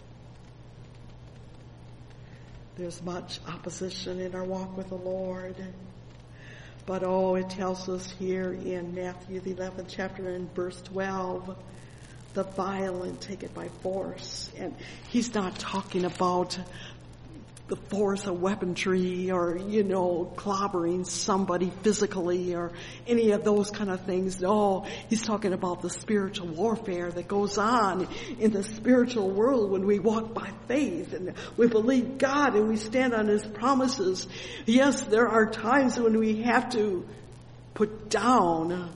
There's much opposition in our walk with the Lord. But it tells us here in Matthew the 11th chapter in verse 12, the violent take it by force. And he's not talking about the force of weaponry or, clobbering somebody physically or any of those kind of things. No, he's talking about the spiritual warfare that goes on in the spiritual world when we walk by faith and we believe God and we stand on His promises. Yes, there are times when we have to put down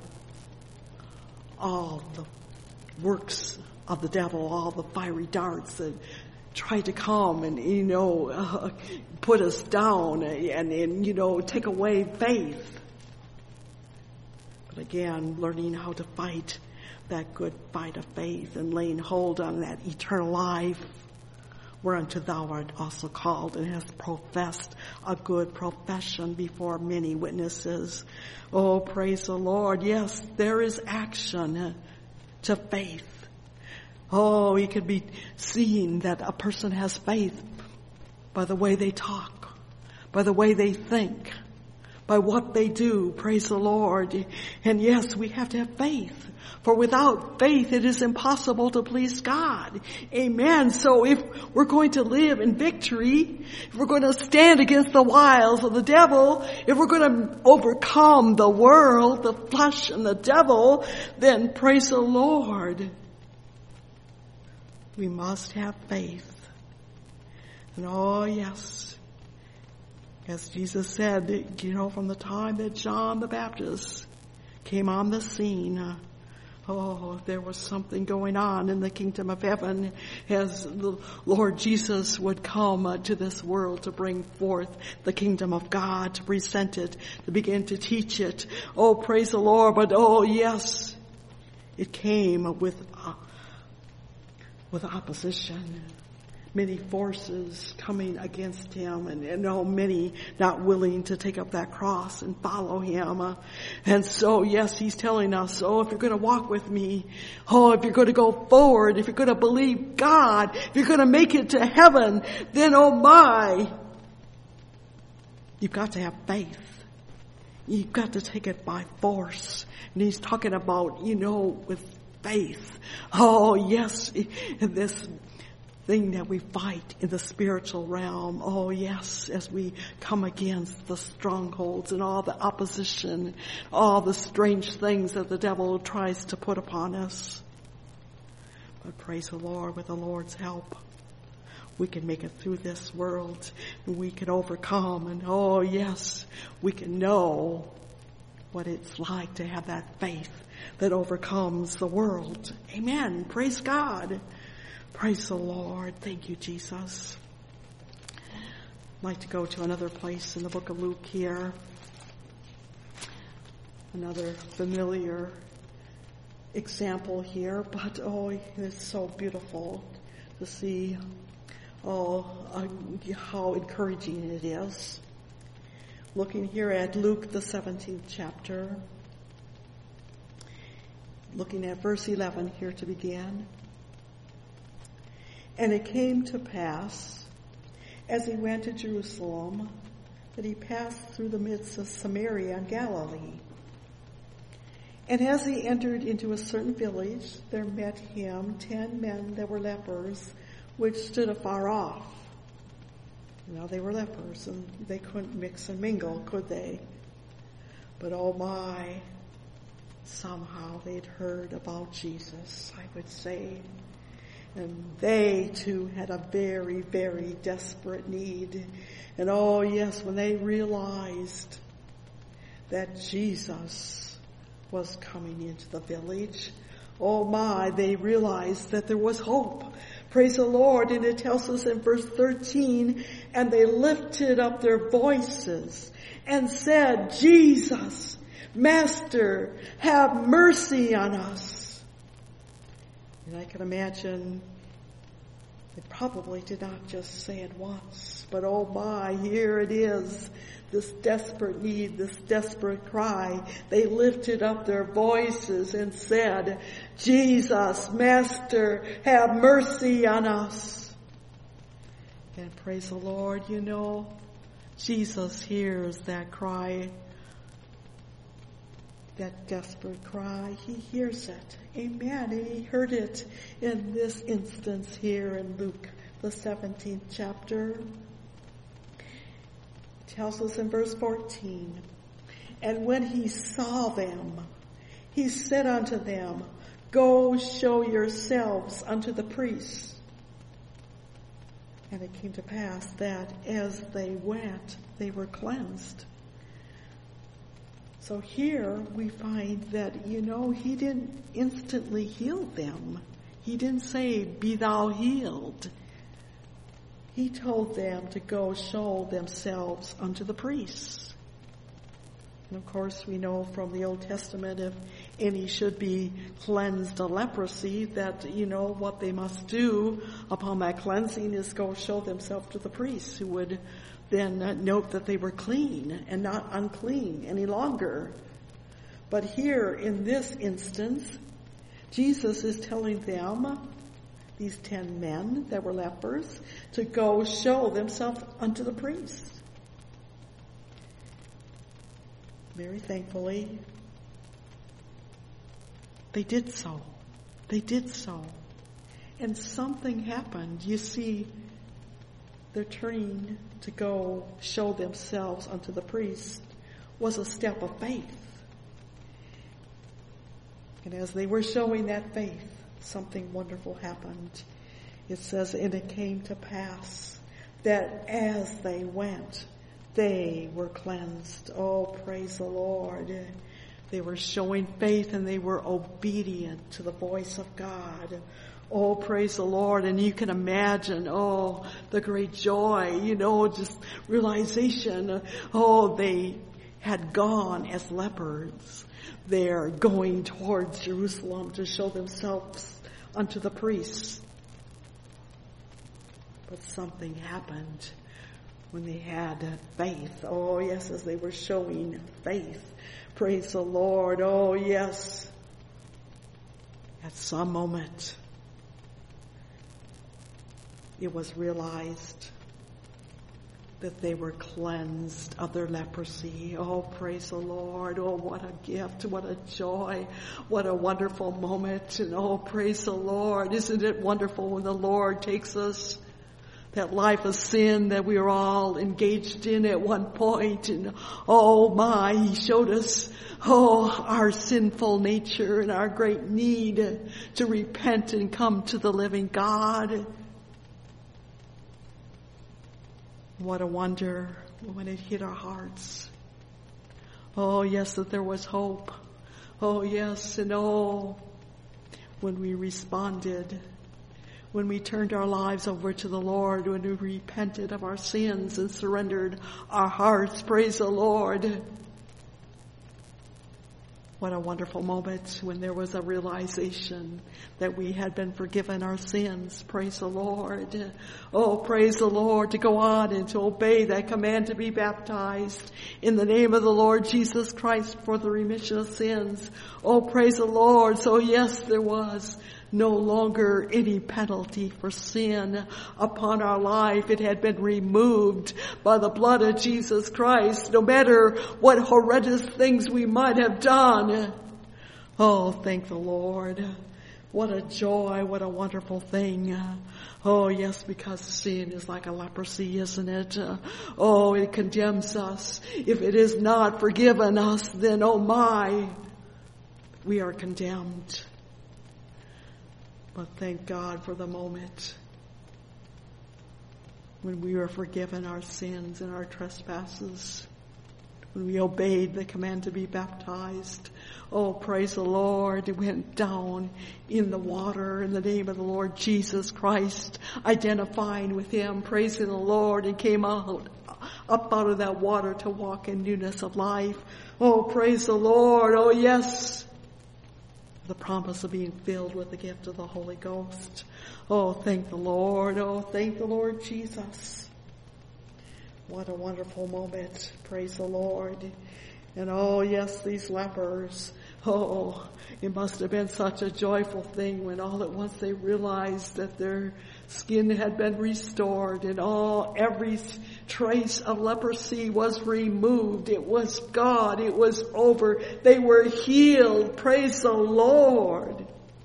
all the works of the devil, all the fiery darts that try to come and, put us down and take away faith. But again, learning how to fight that good fight of faith and laying hold on that eternal life, whereunto thou art also called and hast professed a good profession before many witnesses. Oh, praise the Lord. Yes, there is action to faith. You could be seeing that a person has faith by the way they talk, by the way they think, by what they do. Praise the Lord. And yes, we have to have faith. For without faith, it is impossible to please God. Amen. So if we're going to live in victory, if we're going to stand against the wiles of the devil, if we're going to overcome the world, the flesh and the devil, then praise the Lord. We must have faith. And oh yes, as Jesus said, from the time that John the Baptist came on the scene, there was something going on in the kingdom of heaven as the Lord Jesus would come to this world to bring forth the kingdom of God, to present it, to begin to teach it. Oh, praise the Lord. But oh, yes, it came with opposition. Many forces coming against him, and many not willing to take up that cross and follow him. And so, yes, he's telling us, if you're going to walk with me, if you're going to go forward, if you're going to believe God, if you're going to make it to heaven, then you've got to have faith. You've got to take it by force. And he's talking about, with faith. Oh, yes, this thing that we fight in the spiritual realm. Oh yes, as we come against the strongholds and all the opposition, all the strange things that the devil tries to put upon us. But praise the Lord, with the Lord's help, we can make it through this world. And we can overcome, and oh yes, we can know what it's like to have that faith that overcomes the world. Amen. Praise God. Praise the Lord. Thank you, Jesus. I'd like to go to another place in the book of Luke here. Another familiar example here, but it's so beautiful to see how encouraging it is. Looking here at Luke, the 17th chapter. Looking at verse 11 here to begin. And it came to pass, as he went to Jerusalem, that he passed through the midst of Samaria and Galilee. And as he entered into a certain village, there met him 10 men that were lepers, which stood afar off. They were lepers, and they couldn't mix and mingle, could they? But somehow they'd heard about Jesus, I would say. And they too had a very, very desperate need. And when they realized that Jesus was coming into the village, they realized that there was hope. Praise the Lord. And it tells us in verse 13, and they lifted up their voices and said, Jesus, Master, have mercy on us. And I can imagine they probably did not just say it once, but here it is, this desperate need, this desperate cry. They lifted up their voices and said, Jesus, Master, have mercy on us. And praise the Lord, Jesus hears that cry. That desperate cry, he hears it. Amen. And he heard it in this instance here in Luke, the 17th chapter. It tells us in verse 14, and when he saw them, he said unto them, Go show yourselves unto the priests. And it came to pass that as they went, they were cleansed. So here we find that, he didn't instantly heal them. He didn't say, be thou healed. He told them to go show themselves unto the priests. And of course we know from the Old Testament, if any should be cleansed of leprosy, that, what they must do upon that cleansing is go show themselves to the priests, who would then note that they were clean and not unclean any longer. But here in this instance, Jesus is telling them, these 10 men that were lepers, to go show themselves unto the priest. very thankfully, they did so. They did so. And something happened. You see, their turning to go show themselves unto the priest was a step of faith. And as they were showing that faith, something wonderful happened. It says, and it came to pass that as they went, they were cleansed. Oh, praise the Lord. They were showing faith and they were obedient to the voice of God. Oh, praise the Lord. And you can imagine, oh, the great joy, just realization. Oh, they had gone as lepers. They're going towards Jerusalem to show themselves unto the priests. But something happened when they had faith. Oh, yes, as they were showing faith. Praise the Lord. Oh, yes. At some moment, it was realized that they were cleansed of their leprosy. Oh, praise the Lord. Oh, what a gift. What a joy. What a wonderful moment. And oh, praise the Lord. Isn't it wonderful when the Lord takes us, that life of sin that we were all engaged in at one point. And oh my, He showed us, our sinful nature and our great need to repent and come to the living God. What a wonder when it hit our hearts. Oh yes, that there was hope. Oh yes, and when we responded, when we turned our lives over to the Lord, when we repented of our sins and surrendered our hearts, praise the Lord. What a wonderful moment when there was a realization that we had been forgiven our sins. Praise the Lord. Oh, praise the Lord, to go on and to obey that command to be baptized in the name of the Lord Jesus Christ for the remission of sins. Oh, praise the Lord. So yes, there was no longer any penalty for sin upon our life. It had been removed by the blood of Jesus Christ, no matter what horrendous things we might have done. Oh, thank the Lord. What a joy, what a wonderful thing. Oh, yes, because sin is like a leprosy, isn't it? Oh, it condemns us. If it is not forgiven us, then oh my, we are condemned. But thank God for the moment when we were forgiven our sins and our trespasses, when we obeyed the command to be baptized. Oh, praise the Lord. It went down in the water in the name of the Lord Jesus Christ, identifying with Him, praising the Lord, and came up out of that water to walk in newness of life. Oh, praise the Lord. Oh, yes. The promise of being filled with the gift of the Holy Ghost. Oh, thank the Lord. Oh, thank the Lord Jesus. What a wonderful moment. Praise the Lord. And oh, yes, these lepers. Oh, it must have been such a joyful thing when all at once they realized that their skin had been restored and every trace of leprosy was removed. It was gone. It was over. They were healed. Praise the Lord.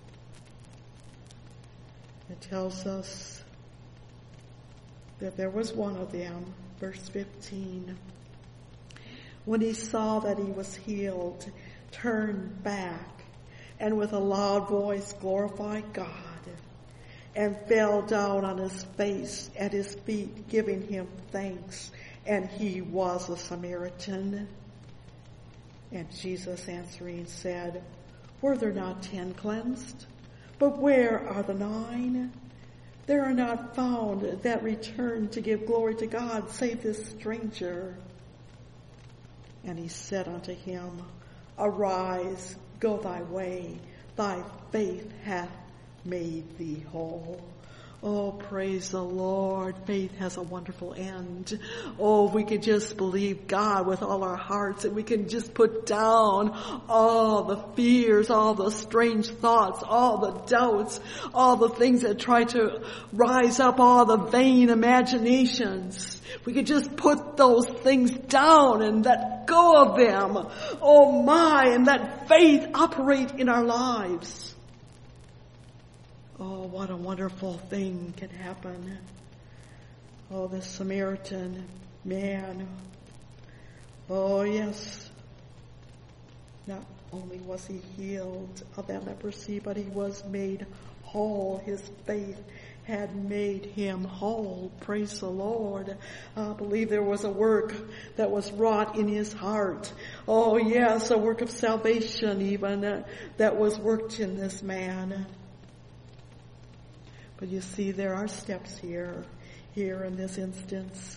It tells us that there was one of them, verse 15. When he saw that he was healed, turned back and with a loud voice glorified God, and fell down on his face at his feet, giving Him thanks. And he was a Samaritan. And Jesus answering said, were there not 10 cleansed? But where are the 9? There are not found that return to give glory to God, save this stranger. And he said unto him, arise, go thy way, thy faith hath made thee whole. Oh, praise the Lord. Faith has a wonderful end. Oh, we can just believe God with all our hearts, and we can just put down all the fears, all the strange thoughts, all the doubts, all the things that try to rise up, all the vain imaginations. We could just put those things down and let go of them. Oh my, and let faith operate in our lives. Oh, what a wonderful thing can happen. Oh, this Samaritan man. Oh, yes. Not only was he healed of that leprosy, but he was made whole. His faith had made him whole. Praise the Lord. I believe there was a work that was wrought in his heart. Oh, yes, a work of salvation even that was worked in this man. But you see, there are steps here in this instance.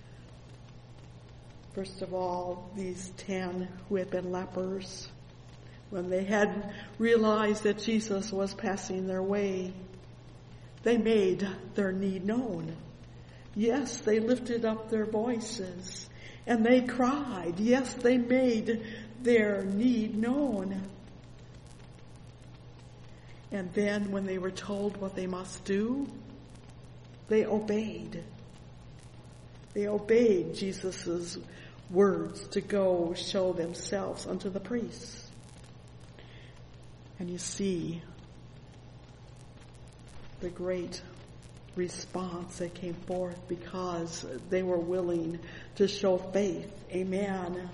First of all, these 10 who had been lepers, when they had realized that Jesus was passing their way, they made their need known. Yes, they lifted up their voices and they cried. Yes, they made their need known. And then when they were told what they must do, they obeyed. They obeyed Jesus' words to go show themselves unto the priests. And you see the great response that came forth because they were willing to show faith. Amen.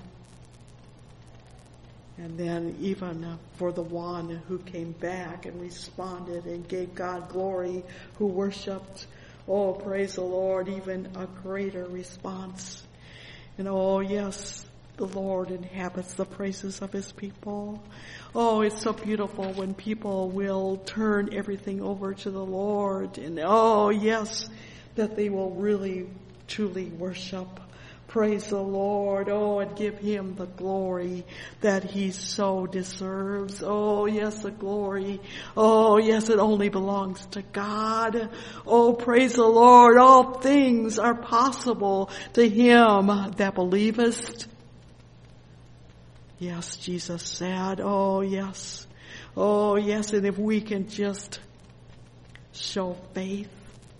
And then even for the one who came back and responded and gave God glory, who worshiped, oh, praise the Lord, even a greater response. And oh, yes, the Lord inhabits the praises of his people. Oh, it's so beautiful when people will turn everything over to the Lord. And oh, yes, that they will really, truly worship. Praise the Lord. Oh, and give him the glory that he so deserves. Oh, yes, the glory. Oh, yes, it only belongs to God. Oh, praise the Lord. All things are possible to him that believest. Yes, Jesus said. Oh, yes. Oh, yes, and if we can just show faith,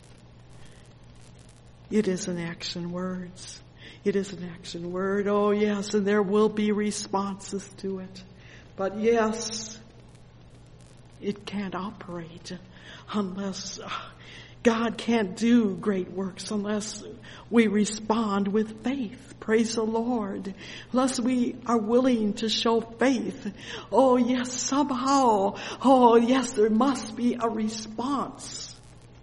it is an action words. It is an action word. Oh, yes, and there will be responses to it. But yes, it can't operate unless God can't do great works unless we respond with faith. Praise the Lord. Unless we are willing to show faith. Oh, yes, somehow. Oh, yes, there must be a response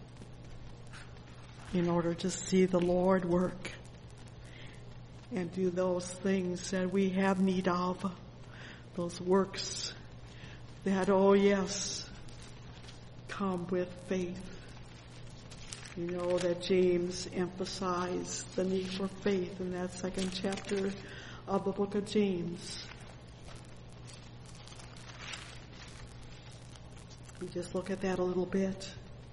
in order to see the Lord work and do those things that we have need of, those works that, oh yes, come with faith. You know that James emphasized the need for faith in that 2nd chapter of the book of James. We just look at that a little bit.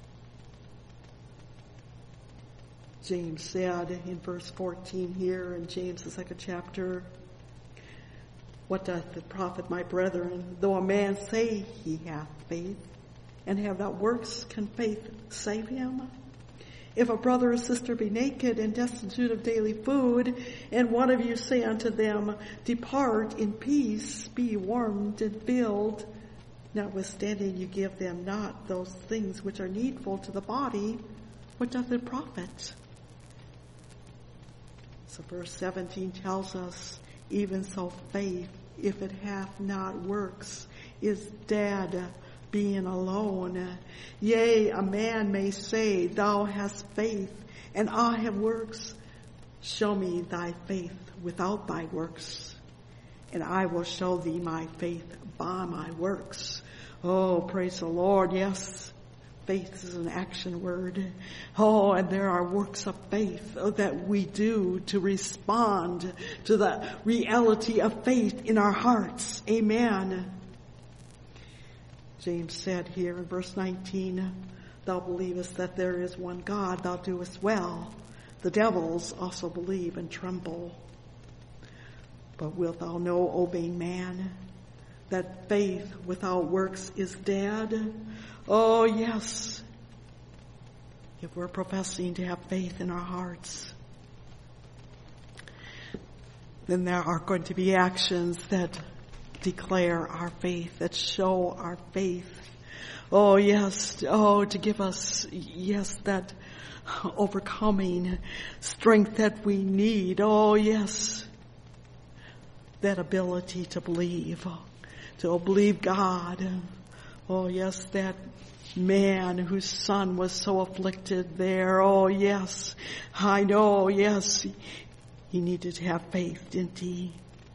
James said in verse 14 here in James, the 2nd chapter, what doth it profit, my brethren, though a man say he hath faith and have not works, can faith save him? If a brother or sister be naked and destitute of daily food, and one of you say unto them, depart in peace, be warmed and filled, notwithstanding you give them not those things which are needful to the body, what doth it profit? So verse 17 tells us, even so faith, if it hath not works, is dead, being alone. Yea, a man may say, thou hast faith, and I have works. Show me thy faith without thy works, and I will show thee my faith by my works. Oh, praise the Lord. Yes, faith is an action word. Oh, and there are works of faith that we do to respond to the reality of faith in our hearts. Amen. James said here in verse 19, thou believest that there is one God, thou doest well. The devils also believe and tremble. But wilt thou know, O vain man, that faith without works is dead? Oh, yes. If we're professing to have faith in our hearts, then there are going to be actions that declare our faith, that show our faith. Oh, yes. Oh, to give us, yes, that overcoming strength that we need. Oh, yes. That ability to believe God. Oh, yes, that man whose son was so afflicted there. Oh, yes. I know, yes. He needed to have faith, didn't he?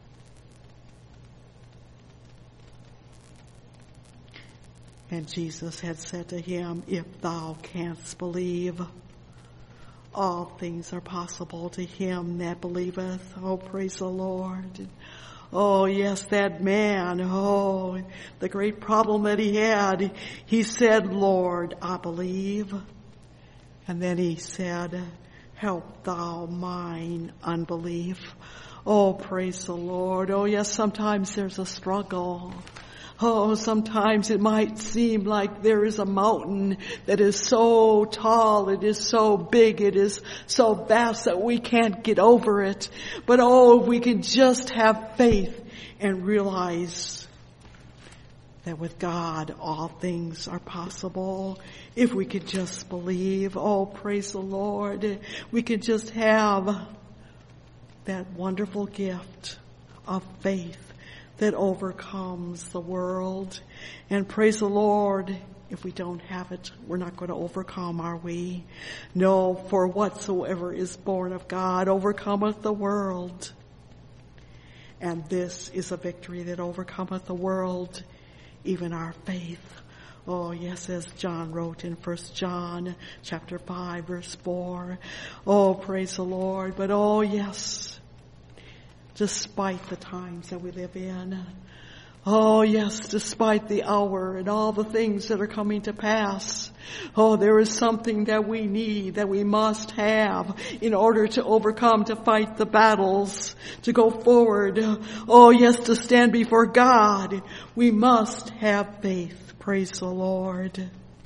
And Jesus had said to him, if thou canst believe, all things are possible to him that believeth. Oh, praise the Lord. Oh, yes, that man, oh, the great problem that he had, he said, Lord, I believe. And then he said, help thou mine unbelief. Oh, praise the Lord. Oh, yes, sometimes there's a struggle. Oh, sometimes it might seem like there is a mountain that is so tall, it is so big, it is so vast that we can't get over it. But oh, if we can just have faith and realize that with God all things are possible. If we could just believe, oh, praise the Lord, we could just have that wonderful gift of faith that overcomes the world. And praise the Lord, if we don't have it, we're not going to overcome, are we? No, for whatsoever is born of God overcometh the world. And this is a victory that overcometh the world, even our faith. Oh, yes, as John wrote in 1 John chapter 5, verse 4. Oh, praise the Lord. But oh, yes, despite the times that we live in. Oh, yes, despite the hour and all the things that are coming to pass. Oh, there is something that we need, that we must have in order to overcome, to fight the battles, to go forward. Oh, yes, to stand before God. We must have faith. Praise the Lord.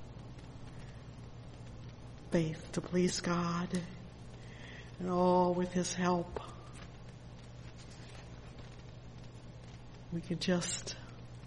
Faith to please God. And all with His help, we can just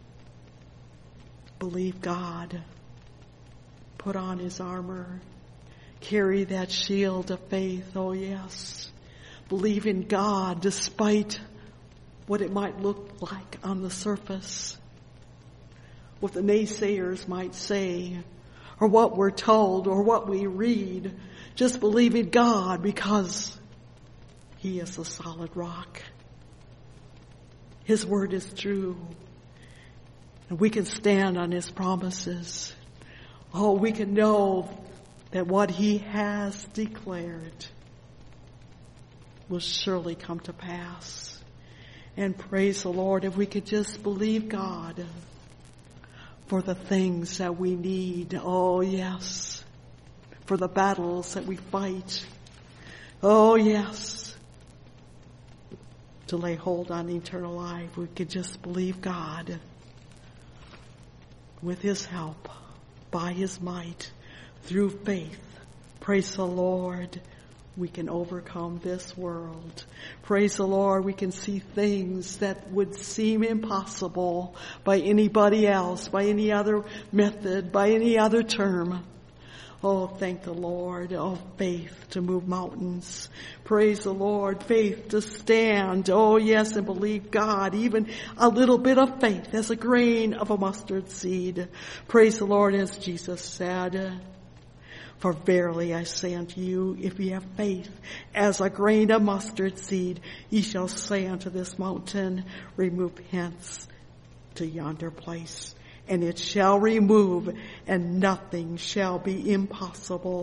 believe God, put on His armor, carry that shield of faith. Oh, yes. Believe in God despite what it might look like on the surface, what the naysayers might say, or what we're told, or what we read. Just believe in God because He is a solid rock. His word is true. And we can stand on His promises. Oh, we can know that what He has declared will surely come to pass. And praise the Lord, if we could just believe God for the things that we need. Oh, yes. For the battles that we fight. Oh, yes. To lay hold on eternal life, we could just believe God. With His help, by His might, through faith, praise the Lord, we can overcome this world. Praise the Lord, we can see things that would seem impossible by anybody else, by any other method, by any other term. Oh, thank the Lord. Oh, faith to move mountains. Praise the Lord. Faith to stand. Oh, yes, and believe God. Even a little bit of faith as a grain of a mustard seed. Praise the Lord, as Jesus said. For verily I say unto you, if ye have faith as a grain of mustard seed, ye shall say unto this mountain, remove hence to yonder place. And it shall remove, and nothing shall be impossible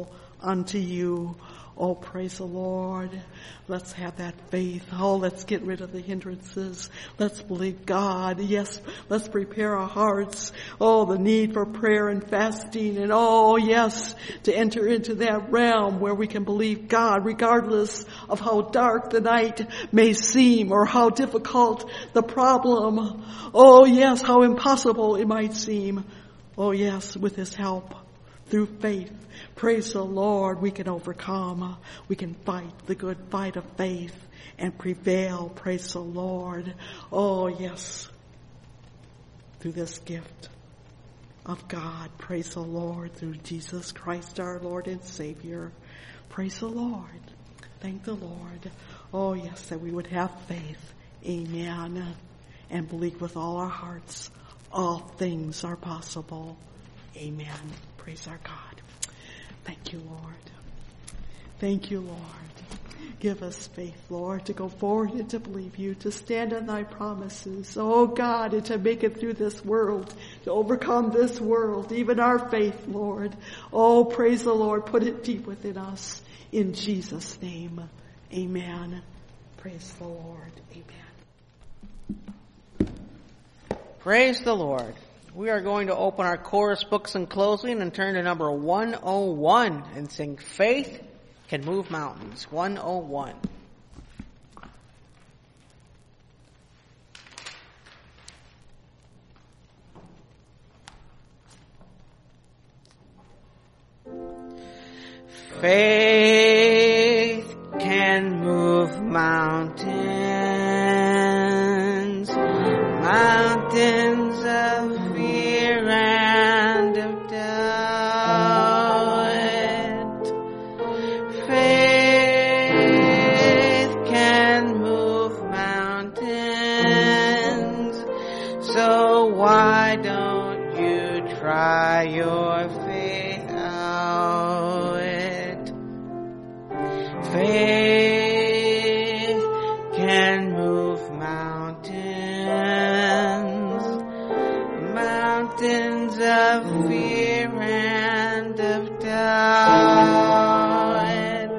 unto you. Oh, praise the Lord. Let's have that faith. Oh, let's get rid of the hindrances. Let's believe God. Yes, let's prepare our hearts. Oh, the need for prayer and fasting. And oh, yes, to enter into that realm where we can believe God regardless of how dark the night may seem or how difficult the problem. Oh, yes, how impossible it might seem. Oh, yes, with His help through faith. Praise the Lord, we can overcome. We can fight the good fight of faith and prevail. Praise the Lord. Oh, yes. Through this gift of God. Praise the Lord. Through Jesus Christ, our Lord and Savior. Praise the Lord. Thank the Lord. Oh, yes, that we would have faith. Amen. And believe with all our hearts. All things are possible. Amen. Praise our God. Thank you, Lord. Thank you, Lord. Give us faith, Lord, to go forward and to believe you, to stand on thy promises. Oh, God, and to make it through this world, to overcome this world, even our faith, Lord. Oh, praise the Lord. Put it deep within us. In Jesus' name, amen. Praise the Lord. Amen. Praise the Lord. We are going to open our chorus books in closing and turn to number 101 and sing Faith Can Move Mountains. 101. Faith can move mountains, mountains of fear and of doubt. Faith can move mountains, so why don't you try your faith out? Faith can move mountains, mountains of fear and of doubt.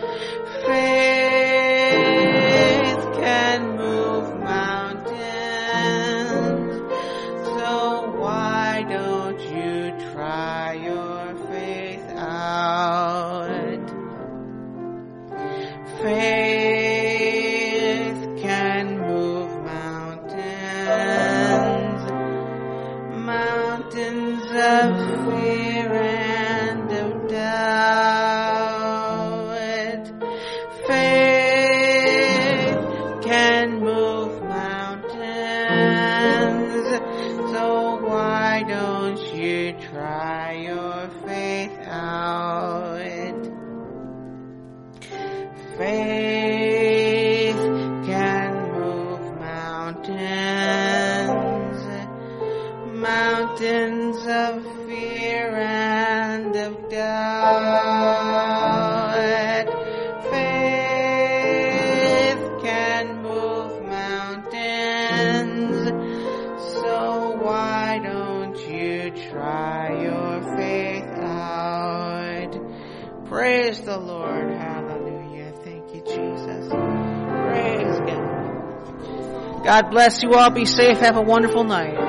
Faith can move mountains, so why don't you try your faith out? Faith can move mountains, mountains of fear and of doubt. Faith can move mountains, so why don't you try your faith out? Faith can move mountains, mountains of fear and of doubt. Faith can move mountains, so why don't you try your faith out? Praise the Lord. Hallelujah. Thank you, Jesus. Praise God. God bless you all. Be safe. Have a wonderful night.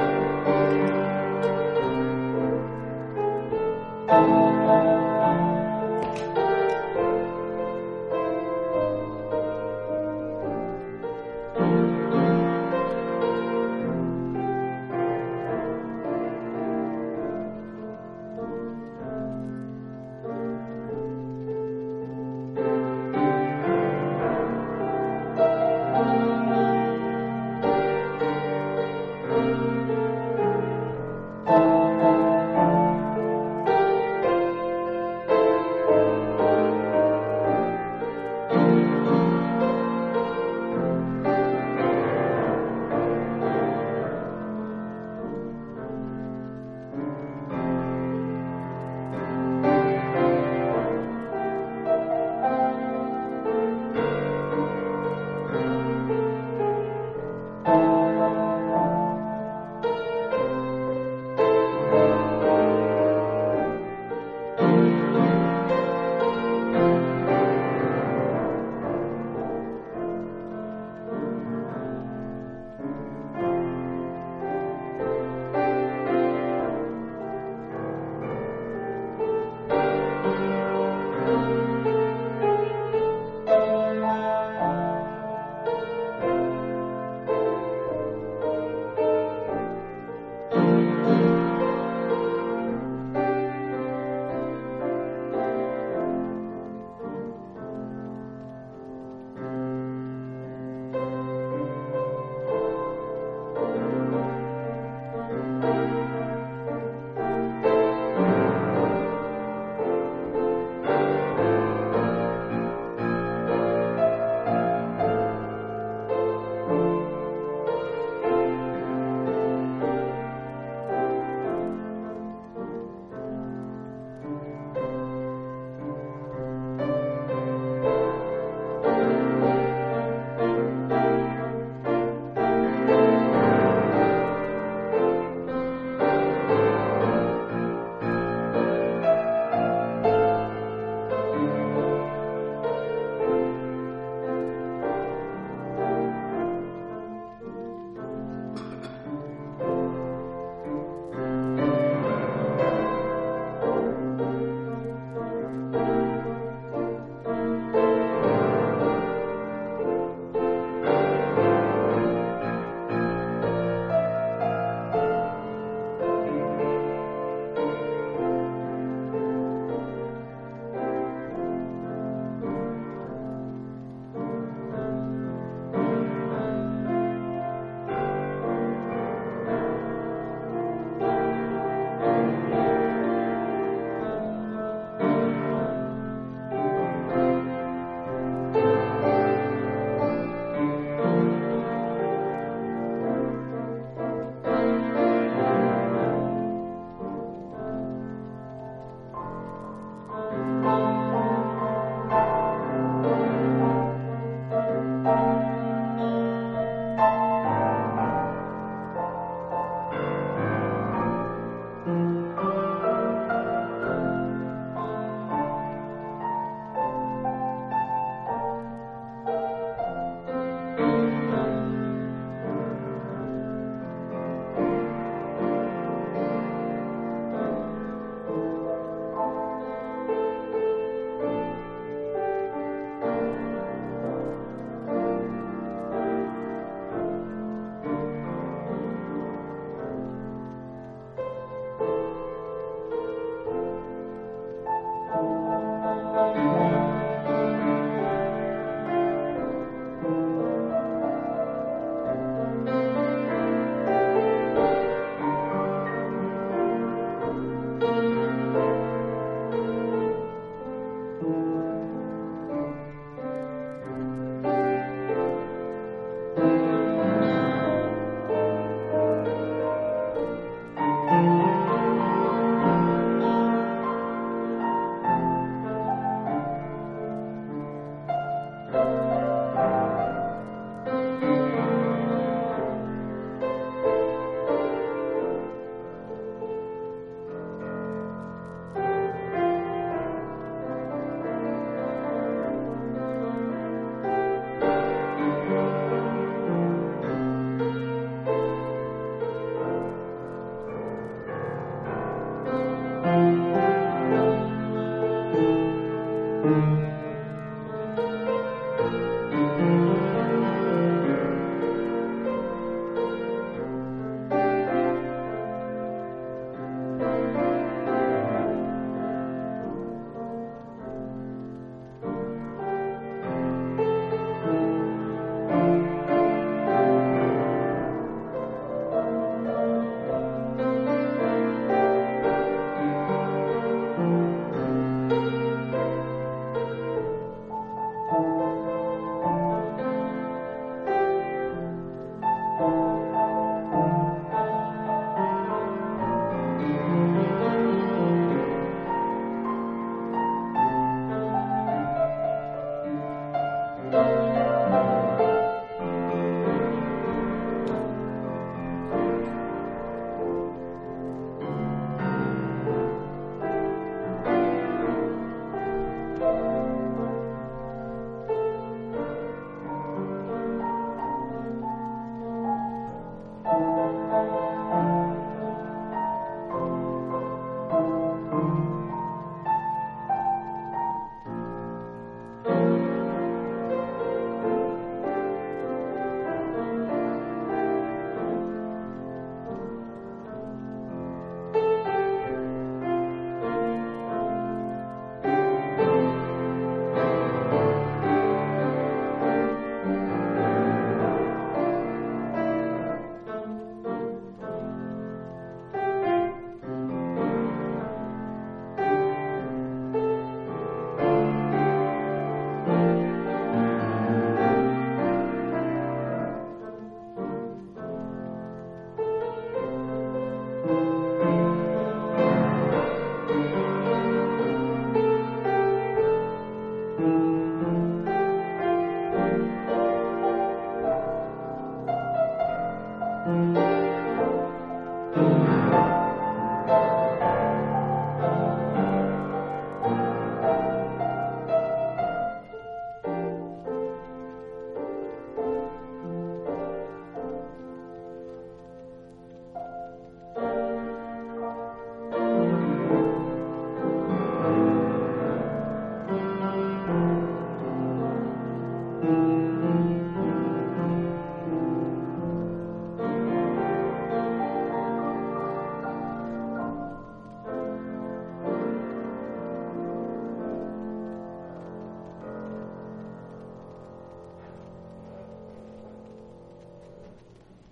Amen.